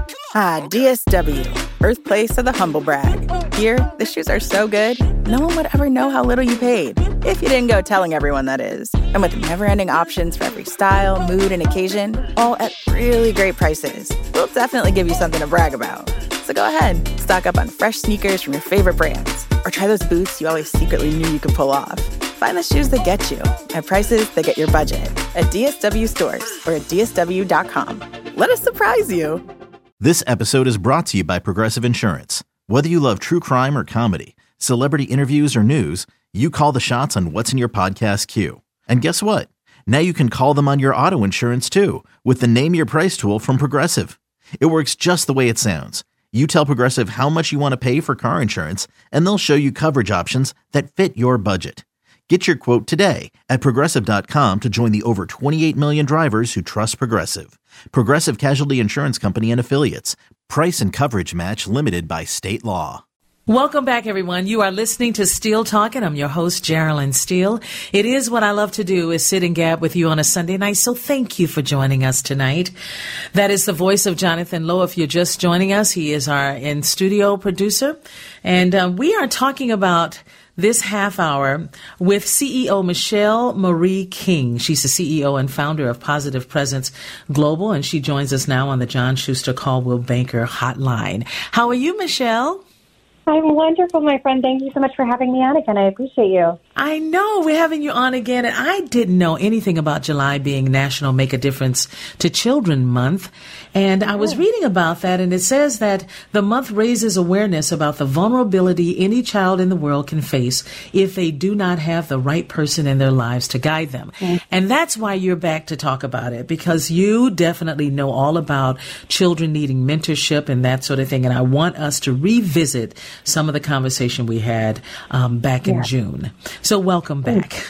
DSW, birthplace of the humble brag. Here, the shoes are so good, no one would ever know how little you paid. If you didn't go telling everyone, that is. And with never-ending options for every style, mood, and occasion, all at really great prices, we'll definitely give you something to brag about. So go ahead, stock up on fresh sneakers from your favorite brands, or try those boots you always secretly knew you could pull off. Find the shoes that get you at prices that get your budget at DSW stores or at DSW.com. Let us surprise you. This episode is brought to you by Progressive Insurance. Whether you love true crime or comedy, celebrity interviews or news, you call the shots on what's in your podcast queue. And guess what? Now you can call them on your auto insurance too with the Name Your Price tool from Progressive. It works just the way it sounds. You tell Progressive how much you want to pay for car insurance, and they'll show you coverage options that fit your budget. Get your quote today at Progressive.com to join the over 28 million drivers who trust Progressive. Progressive Casualty Insurance Company and Affiliates. Price and coverage match limited by state law. Welcome back, everyone. You are listening to Steele Talking. I'm your host, Geraldine Steele. It is what I love to do, is sit and gab with you on a Sunday night. So thank you for joining us tonight. That is the voice of Jonathan Lowe. If you're just joining us, he is our in-studio producer. And we are talking about this half hour with CEO Michelle Marie King. She's the CEO and founder of Positive Presence Global, and she joins us now on the John Schuster Coldwell Banker Hotline. How are you, Michelle? I'm wonderful, my friend. Thank you so much for having me on again. I appreciate you. I know. We're having you on again. And I didn't know anything about July being National Make a Difference to Children Month. And I was reading about that, and it says that the month raises awareness about the vulnerability any child in the world can face if they do not have the right person in their lives to guide them. And that's why you're back to talk about it, because you definitely know all about children needing mentorship and that sort of thing. And I want us to revisit some of the conversation we had back in June. So welcome back.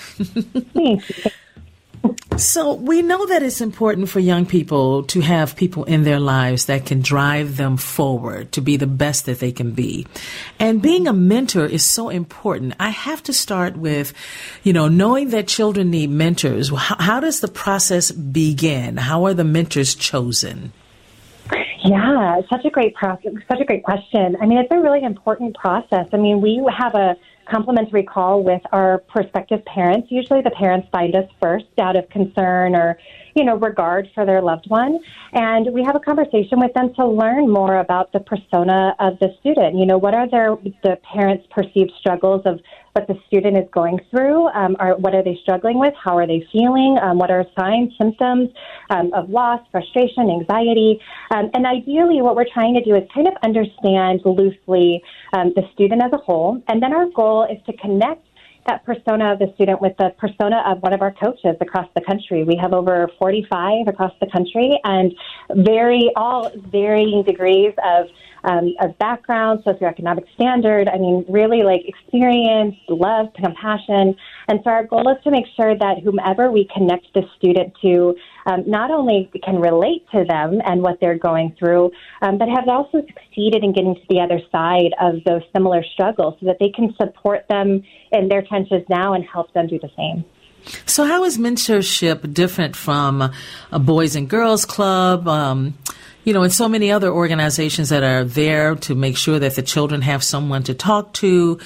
So we know that it's important for young people to have people in their lives that can drive them forward to be the best that they can be. And being a mentor is so important. I have to start with, knowing that children need mentors. How does the process begin? How are the mentors chosen? Yeah, such a great process, such a great question. I mean, it's a really important process. I mean, we have a complimentary call with our prospective parents. Usually the parents find us first out of concern or, regard for their loved one. And we have a conversation with them to learn more about the persona of the student. What are the parents' perceived struggles of what the student is going through, or what are they struggling with, how are they feeling, what are signs, symptoms of loss, frustration, anxiety. And ideally, what we're trying to do is kind of understand loosely the student as a whole. And then our goal is to connect that persona of the student with the persona of one of our coaches across the country. We have over 45 across the country, and all varying degrees of background, socioeconomic standard. I mean, really like experience, love, compassion. And so our goal is to make sure that whomever we connect the student to not only can relate to them and what they're going through, but have also succeeded in getting to the other side of those similar struggles so that they can support them in their trenches now and help them do the same. So how is mentorship different from a Boys and Girls Club, and so many other organizations that are there to make sure that the children have someone to talk to?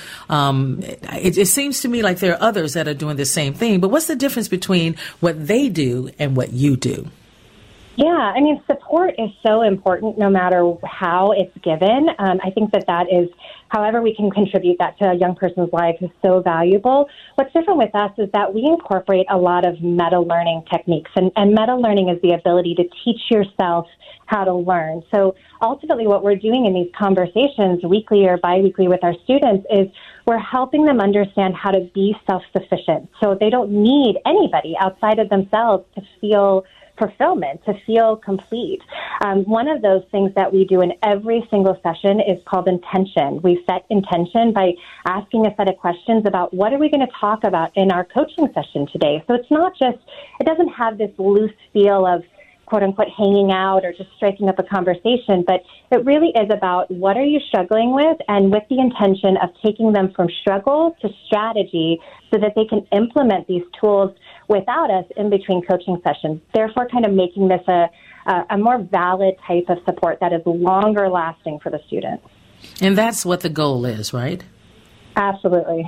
It seems to me like there are others that are doing the same thing, but what's the difference between what they do and what you do? Yeah, I mean, support is so important no matter how it's given. I think that is, however we can contribute that to a young person's life is so valuable. What's different with us is that we incorporate a lot of meta-learning techniques, and meta-learning is the ability to teach yourself how to learn. So ultimately what we're doing in these conversations weekly or biweekly with our students is we're helping them understand how to be self-sufficient. So they don't need anybody outside of themselves to feel fulfillment, to feel complete. One of those things that we do in every single session is called intention. We set intention by asking a set of questions about what are we going to talk about in our coaching session today. So it doesn't have this loose feel of quote unquote hanging out or just striking up a conversation, but it really is about what are you struggling with, and with the intention of taking them from struggle to strategy so that they can implement these tools without us in between coaching sessions, therefore kind of making this a more valid type of support that is longer lasting for the student. And that's what the goal is, right? Absolutely.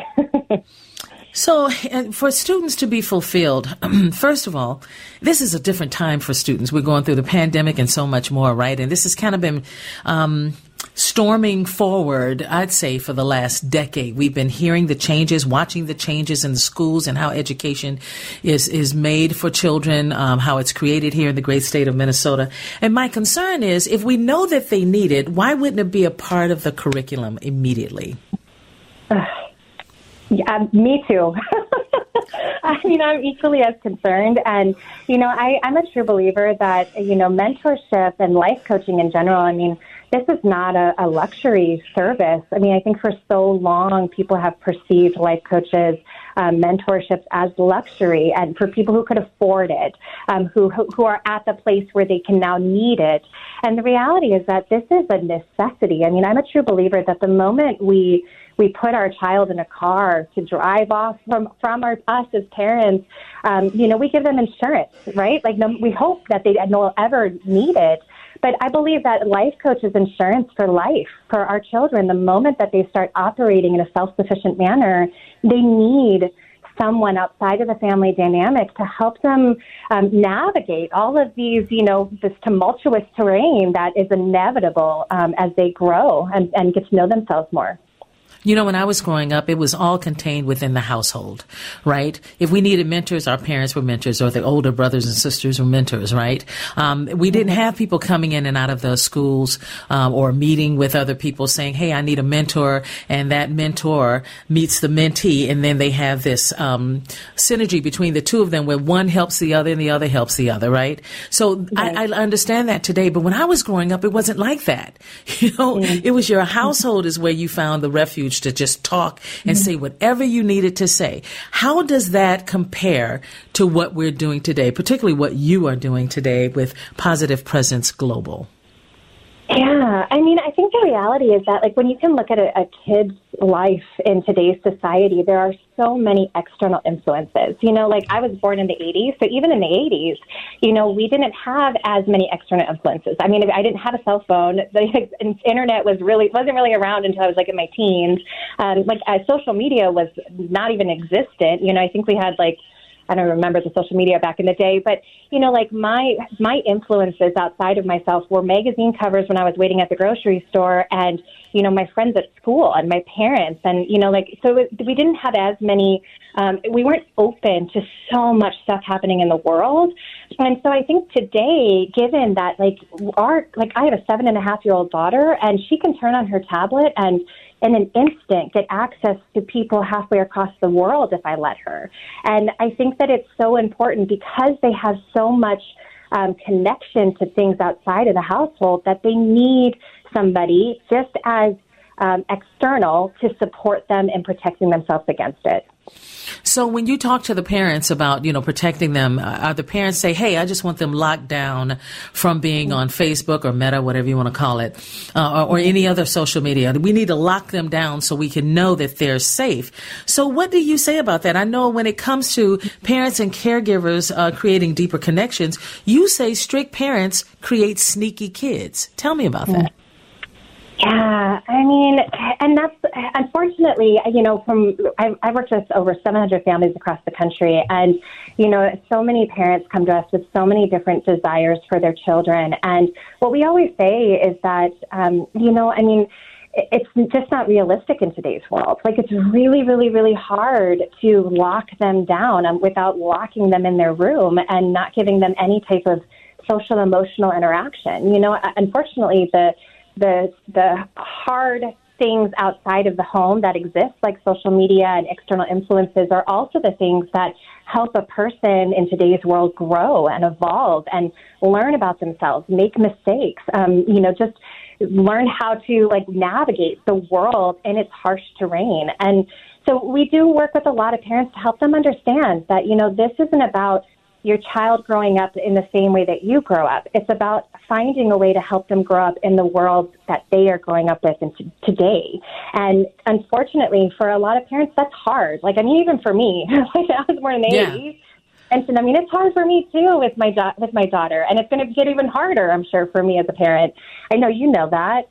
So for students to be fulfilled, first of all, this is a different time for students. We're going through the pandemic and so much more, right? And this has kind of been storming forward, I'd say, for the last decade. We've been hearing the changes, watching the changes in the schools and how education is made for children, how it's created here in the great state of Minnesota. And my concern is, if we know that they need it, why wouldn't it be a part of the curriculum immediately? Yeah, me too. I mean, I'm equally as concerned. And, I'm a true believer that, mentorship and life coaching in general, I mean, this is not a luxury service. I mean, I think for so long people have perceived life coaches, mentorships as luxury, and for people who could afford it, who are at the place where they can now need it. And the reality is that this is a necessity. I mean, I'm a true believer that the moment we put our child in a car to drive off from us as parents, we give them insurance, right? Like, no, we hope that they don't ever need it. But I believe that life coach is insurance for life for our children. The moment that they start operating in a self-sufficient manner, they need someone outside of the family dynamic to help them navigate all of these, this tumultuous terrain that is inevitable as they grow and get to know themselves more. When I was growing up, it was all contained within the household, right? If we needed mentors, our parents were mentors, or the older brothers and sisters were mentors, right? We didn't have people coming in and out of the schools or meeting with other people saying, hey, I need a mentor, and that mentor meets the mentee, and then they have this synergy between the two of them where one helps the other and the other helps the other, right? So I understand that today, but when I was growing up, it wasn't like that. It was your household is where you found the refuge to just talk and say whatever you needed to say. How does that compare to what we're doing today, particularly what you are doing today with Positive Presence Global? Yeah, I mean, I think the reality is that, like, when you can look at a kid's life in today's society, there are so many external influences. Like, I was born in the 80s, so even in the 80s, we didn't have as many external influences. I mean, I didn't have a cell phone. The internet wasn't really around until I was, like, in my teens. Social media was not even existent. I think we had, I don't remember the social media back in the day, but, you know, like my influences outside of myself were magazine covers when I was waiting at the grocery store and, you know, my friends at school and my parents. And, you know, like, so we didn't have as many, we weren't open to so much stuff happening in the world. And so I think today, given that, like, I have a 7.5-year-old daughter, and she can turn on her tablet and in an instant get access to people halfway across the world if I let her. And I think that it's so important because they have so much connection to things outside of the household that they need somebody just as external to support them in protecting themselves against it. So when you talk to the parents about, you know, protecting them, are the parents say, hey, I just want them locked down from being on Facebook or Meta, whatever you want to call it, or any other social media? We need to lock them down so we can know that they're safe. So what do you say about that? I know when it comes to parents and caregivers creating deeper connections, you say strict parents create sneaky kids. Tell me about that. Yeah, I mean, and that's unfortunately, you know, I worked with over 700 families across the country, and, you know, so many parents come to us with so many different desires for their children. And what we always say is that, you know, I mean, it's just not realistic in today's world. Like, it's really, really, really hard to lock them down without locking them in their room and not giving them any type of social, emotional interaction. You know, unfortunately, the hard things outside of the home that exist, like social media and external influences, are also the things that help a person in today's world grow and evolve and learn about themselves, make mistakes, you know, just learn how to, like, navigate the world in its harsh terrain. And so we do work with a lot of parents to help them understand that, you know, this isn't about your child growing up in the same way that you grow up. It's about finding a way to help them grow up in the world that they are growing up with today. And unfortunately, for a lot of parents, that's hard. Like, I mean, even for me, like, I was born in the 80s. And so, I mean, it's hard for me, too, with my daughter. And it's going to get even harder, I'm sure, for me as a parent. I know you know that.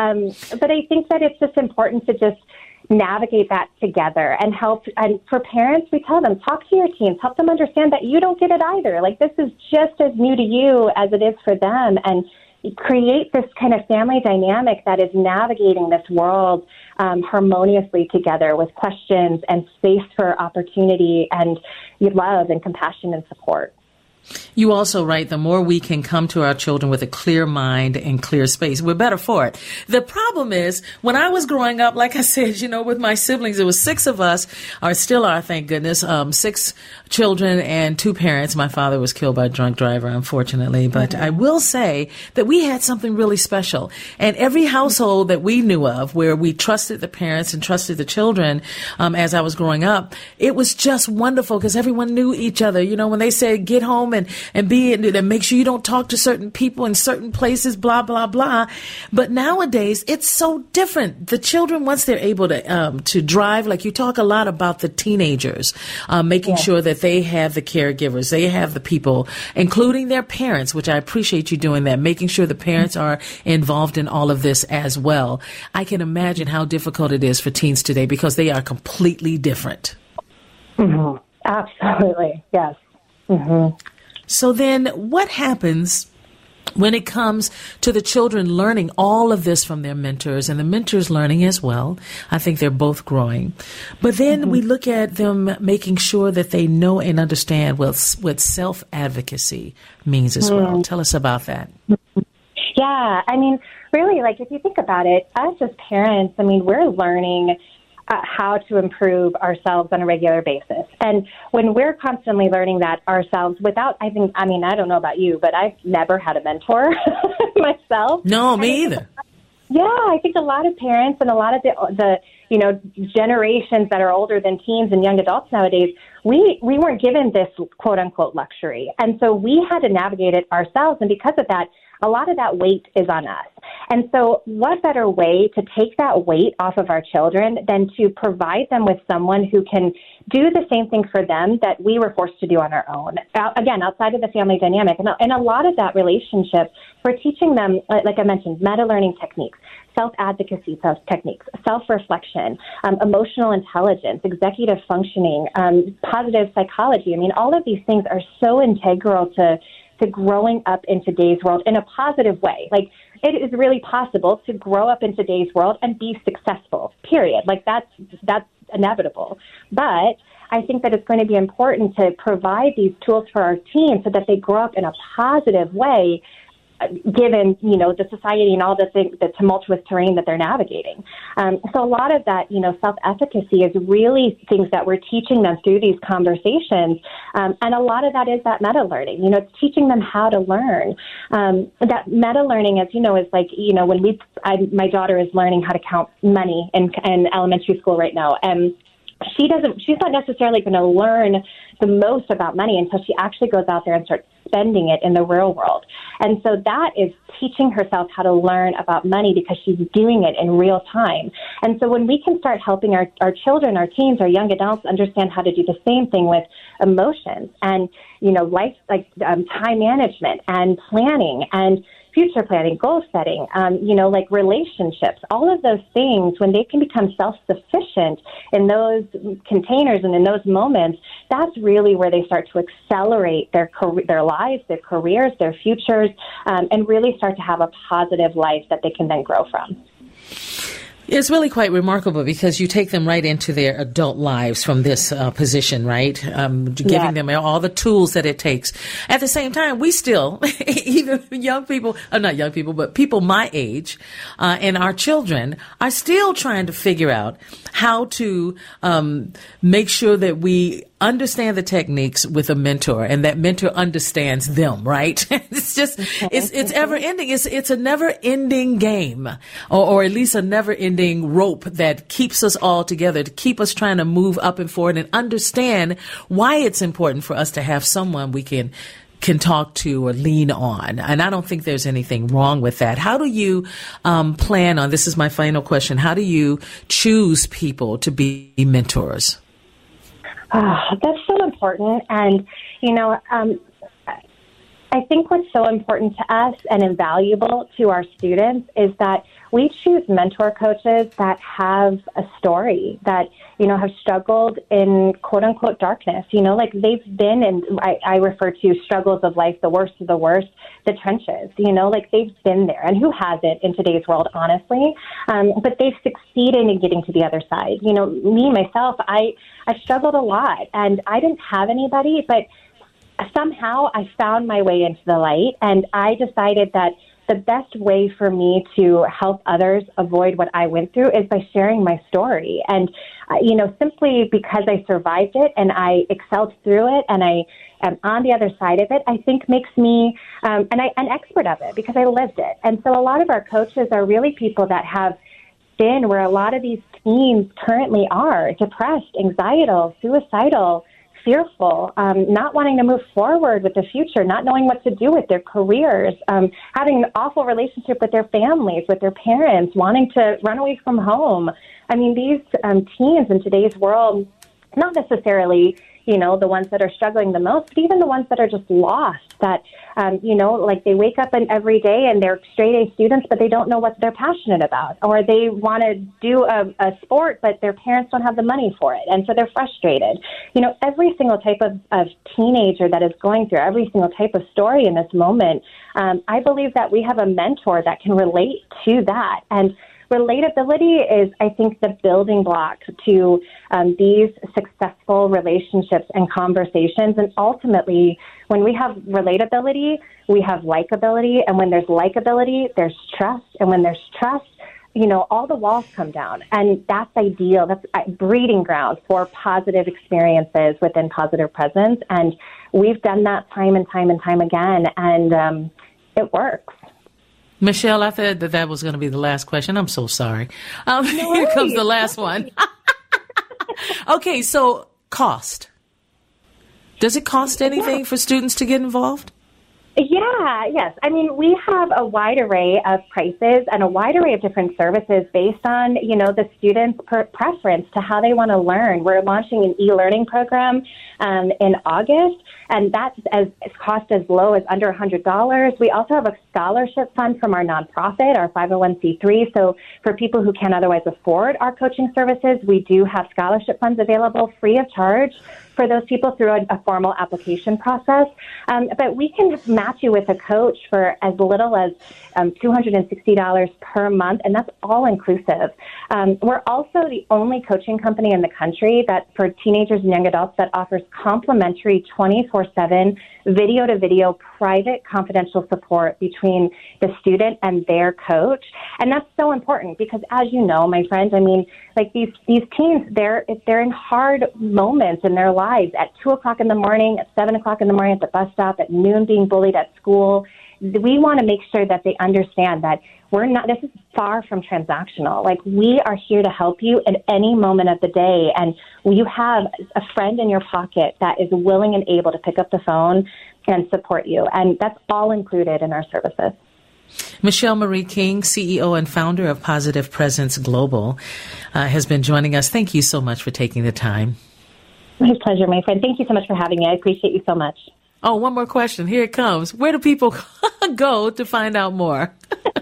But I think that it's just important to just navigate that together and help. And for parents, we tell them, talk to your teens, help them understand that you don't get it either. Like, this is just as new to you as it is for them, and create this kind of family dynamic that is navigating this world harmoniously together with questions and space for opportunity and love and compassion and support. You also write, the more we can come to our children with a clear mind and clear space, we're better for it. The problem is, when I was growing up, like I said, you know, with my siblings, there was 6 of us, or still are, thank goodness, 6 children and 2 parents. My father was killed by a drunk driver, unfortunately. But I will say that we had something really special. And every household that we knew of where we trusted the parents and trusted the children, as I was growing up, it was just wonderful because everyone knew each other. You know, when they said, get home and be in it, and make sure you don't talk to certain people in certain places, blah, blah, blah. But nowadays, it's so different. The children, once they're able to drive, like you talk a lot about the teenagers, making sure that they have the caregivers, they have the people, including their parents, which I appreciate you doing that, making sure the parents are involved in all of this as well. I can imagine how difficult it is for teens today because they are completely different. Mm-hmm. Absolutely. Yes. Mm-hmm. So then what happens when it comes to the children learning all of this from their mentors, and the mentors learning as well? I think they're both growing. But then we look at them making sure that they know and understand what self-advocacy means as well. Tell us about that. Yeah, I mean, really, like, if you think about it, us as parents, I mean, we're learning how to improve ourselves on a regular basis. And when we're constantly learning that ourselves without, I don't know about you, but I've never had a mentor myself. No, me either. Yeah, I think a lot of parents and a lot of the you know, generations that are older than teens and young adults nowadays, we weren't given this quote unquote luxury. And so we had to navigate it ourselves. And because of that, a lot of that weight is on us. And so what better way to take that weight off of our children than to provide them with someone who can do the same thing for them that we were forced to do on our own. Again, outside of the family dynamic. And a lot of that relationship, we're teaching them, like I mentioned, meta-learning techniques, self-advocacy techniques, self-reflection, emotional intelligence, executive functioning, positive psychology. I mean, all of these things are so integral to growing up in today's world in a positive way. Like, it is really possible to grow up in today's world and be successful, period. Like, that's inevitable. But I think that it's going to be important to provide these tools for our teens so that they grow up in a positive way, given, the society and all the tumultuous terrain that they're navigating. So a lot of that, self-efficacy is really things that we're teaching them through these conversations. And a lot of that is that meta-learning. It's teaching them how to learn. That meta-learning, as you know, is like, when my daughter is learning how to count money in elementary school right now. And she's not necessarily going to learn the most about money until she actually goes out there and starts spending it in the real world. And so that is teaching herself how to learn about money because she's doing it in real time. And so when we can start helping our children, our teens, our young adults understand how to do the same thing with emotions and, life, like time management and planning and future planning, goal setting, like relationships, all of those things, when they can become self-sufficient in those containers and in those moments, that's really where they start to accelerate their lives, their careers, their futures, and really start to have a positive life that they can then grow from. It's really quite remarkable because you take them right into their adult lives from this position, right? Giving them all the tools that it takes. At the same time, we still, even young people, not young people, but people my age, and our children are still trying to figure out how to make sure that we understand the techniques with a mentor and that mentor understands them, right? It's just, it's ever ending. It's a never ending game or at least a never ending rope that keeps us all together, to keep us trying to move up and forward and understand why it's important for us to have someone we can talk to or lean on. And I don't think there's anything wrong with that. How do you plan on, this is my final question, how do you choose people to be mentors? That's so important. And, I think what's so important to us and invaluable to our students is that we choose mentor coaches that have a story, that, have struggled in quote unquote darkness, like they've been in, I refer to struggles of life, the worst of the worst, the trenches, like they've been there. And who hasn't in today's world, honestly? But they've succeeded in getting to the other side. Me, myself, I struggled a lot and I didn't have anybody, but somehow I found my way into the light, and I decided that the best way for me to help others avoid what I went through is by sharing my story. And, simply because I survived it and I excelled through it and I am on the other side of it, I think makes me an expert of it because I lived it. And so a lot of our coaches are really people that have been where a lot of these teens currently are: depressed, anxietal, suicidal, fearful, not wanting to move forward with the future, not knowing what to do with their careers, having an awful relationship with their families, with their parents, wanting to run away from home. I mean, these teens in today's world, not necessarily, the ones that are struggling the most, but even the ones that are just lost, that, like they wake up every day and they're straight A students, but they don't know what they're passionate about, or they want to do a sport, but their parents don't have the money for it. And so they're frustrated. Every single type of teenager that is going through every single type of story in this moment, I believe that we have a mentor that can relate to that. And relatability is, I think, the building block to these successful relationships and conversations. And ultimately, when we have relatability, we have likability. And when there's likability, there's trust. And when there's trust, all the walls come down. And that's ideal. That's a breeding ground for positive experiences within positive presence. And we've done that time and time and time again. And it works. Michelle, I thought that was going to be the last question. I'm so sorry. Here comes the last one. Okay, so cost. Does it cost anything for students to get involved? Yes. I mean, we have a wide array of prices and a wide array of different services based on, the student's preference to how they want to learn. We're launching an e-learning program in August, and that's cost as low as under $100. We also have a scholarship fund from our nonprofit, our 501c3. So for people who can't otherwise afford our coaching services, we do have scholarship funds available free of charge for those people through a formal application process. But we can match you with a coach for as little as $260 per month, and that's all inclusive. We're also the only coaching company in the country that for teenagers and young adults that offers complimentary 24/7 video-to-video private confidential support between the student and their coach. And that's so important because, as you know, my friends, I mean, like these teens, they're in hard moments in their lives at 2 o'clock in the morning, at 7 o'clock in the morning at the bus stop, at noon being bullied at school. We want to make sure that they understand that this is far from transactional. Like, we are here to help you at any moment of the day. And you have a friend in your pocket that is willing and able to pick up the phone and support you. And that's all included in our services. Michelle Marie King, CEO and founder of Positive Presence Global, has been joining us. Thank you so much for taking the time. My pleasure, my friend. Thank you so much for having me. I appreciate you so much. Oh, one more question. Here it comes. Where do people go to find out more?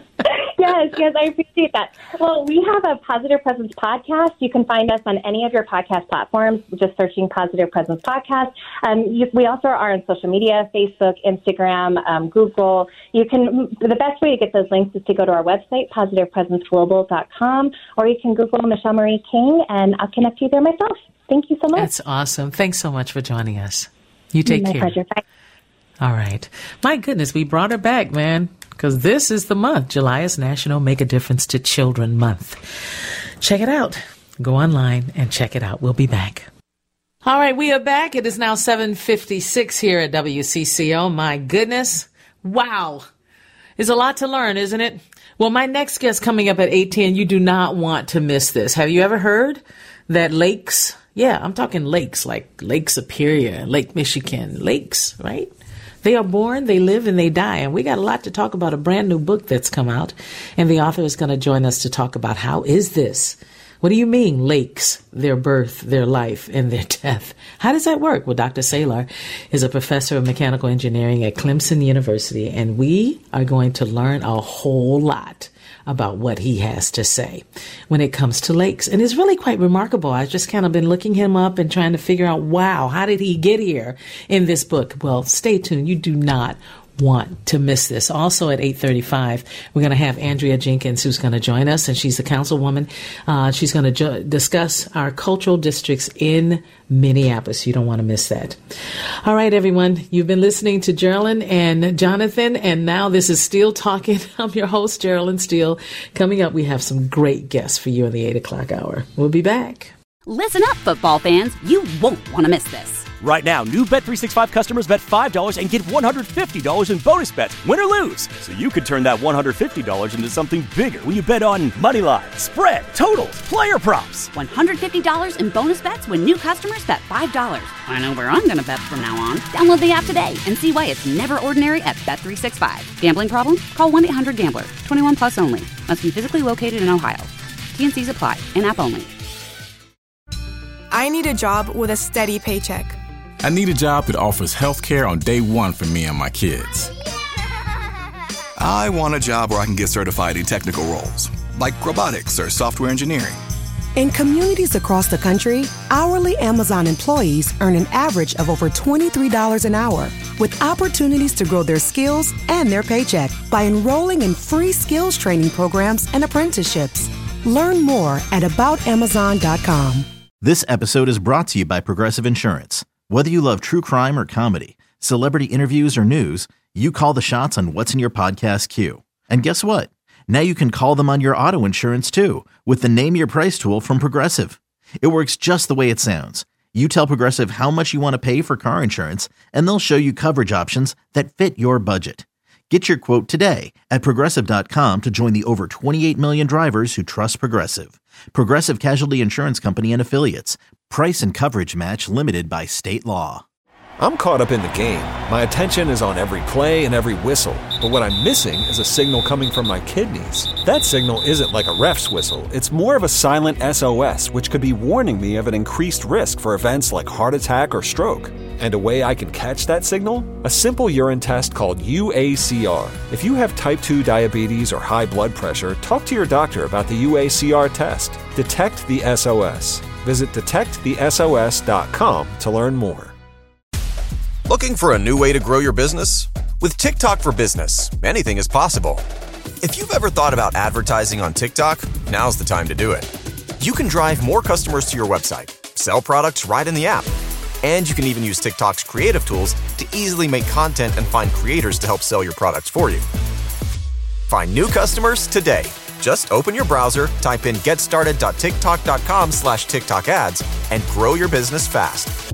Yes, I appreciate that. Well, we have a Positive Presence podcast. You can find us on any of your podcast platforms, just searching Positive Presence Podcast. We also are on social media, Facebook, Instagram, Google. The best way to get those links is to go to our website, positivepresenceglobal.com, or you can Google Michelle Marie King, and I'll connect you there myself. Thank you so much. That's awesome. Thanks so much for joining us. You take care. My pleasure. Bye. All right. My goodness, we brought her back, man, because this is the month. July is National Make a Difference to Children Month. Check it out. Go online and check it out. We'll be back. All right, we are back. It is now 7:56 here at WCCO. My goodness. Wow. It's a lot to learn, isn't it? Well, my next guest coming up at 8:10, you do not want to miss this. Have you ever heard that lakes, I'm talking lakes like Lake Superior, Lake Michigan, lakes, right? They are born, they live, and they die. And we got a lot to talk about, a brand new book that's come out. And the author is going to join us to talk about how is this? What do you mean, lakes, their birth, their life, and their death? How does that work? Well, Dr. Saylor is a professor of mechanical engineering at Clemson University, and we are going to learn a whole lot about what he has to say when it comes to lakes. And it's really quite remarkable. I've just kind of been looking him up and trying to figure out, wow, how did he get here in this book? Well, stay tuned. You do not want to miss this. Also at 8:35, we're going to have Andrea Jenkins, who's going to join us, and she's a councilwoman. She's going to discuss our cultural districts in Minneapolis. You don't want to miss that. All right, everyone. You've been listening to Geraldine and Jonathan, and now this is Steele Talking. I'm your host, Geraldine Steele. Coming up, we have some great guests for you in the 8 o'clock hour. We'll be back. Listen up, football fans. You won't want to miss this. Right now, new Bet365 customers bet $5 and get $150 in bonus bets, win or lose. So you could turn that $150 into something bigger when you bet on money line, spread, totals, player props. $150 in bonus bets when new customers bet $5. I know where I'm going to bet from now on. Download the app today and see why it's never ordinary at Bet365. Gambling problem? Call 1-800-GAMBLER. 21 plus only. Must be physically located in Ohio. T&Cs apply. In-app only. I need a job with a steady paycheck. I need a job that offers health care on day one for me and my kids. I want a job where I can get certified in technical roles, like robotics or software engineering. In communities across the country, hourly Amazon employees earn an average of over $23 an hour, with opportunities to grow their skills and their paycheck by enrolling in free skills training programs and apprenticeships. Learn more at aboutamazon.com. This episode is brought to you by Progressive Insurance. Whether you love true crime or comedy, celebrity interviews or news, you call the shots on what's in your podcast queue. And guess what? Now you can call them on your auto insurance too, with the Name Your Price tool from Progressive. It works just the way it sounds. You tell Progressive how much you want to pay for car insurance, and they'll show you coverage options that fit your budget. Get your quote today at Progressive.com to join the over 28 million drivers who trust Progressive. Progressive Casualty Insurance Company and Affiliates. Price and coverage match limited by state law. I'm caught up in the game. My attention is on every play and every whistle. But what I'm missing is a signal coming from my kidneys. That signal isn't like a ref's whistle. It's more of a silent SOS, which could be warning me of an increased risk for events like heart attack or stroke. And a way I can catch that signal? A simple urine test called UACR. If you have type 2 diabetes or high blood pressure, talk to your doctor about the UACR test. Detect the SOS. Visit detectthesos.com to learn more. Looking for a new way to grow your business? With TikTok for Business, anything is possible. If you've ever thought about advertising on TikTok, now's the time to do it. You can drive more customers to your website, sell products right in the app, and you can even use TikTok's creative tools to easily make content and find creators to help sell your products for you. Find new customers today. Just open your browser, type in getstarted.tiktok.com/TikTok ads, and grow your business fast.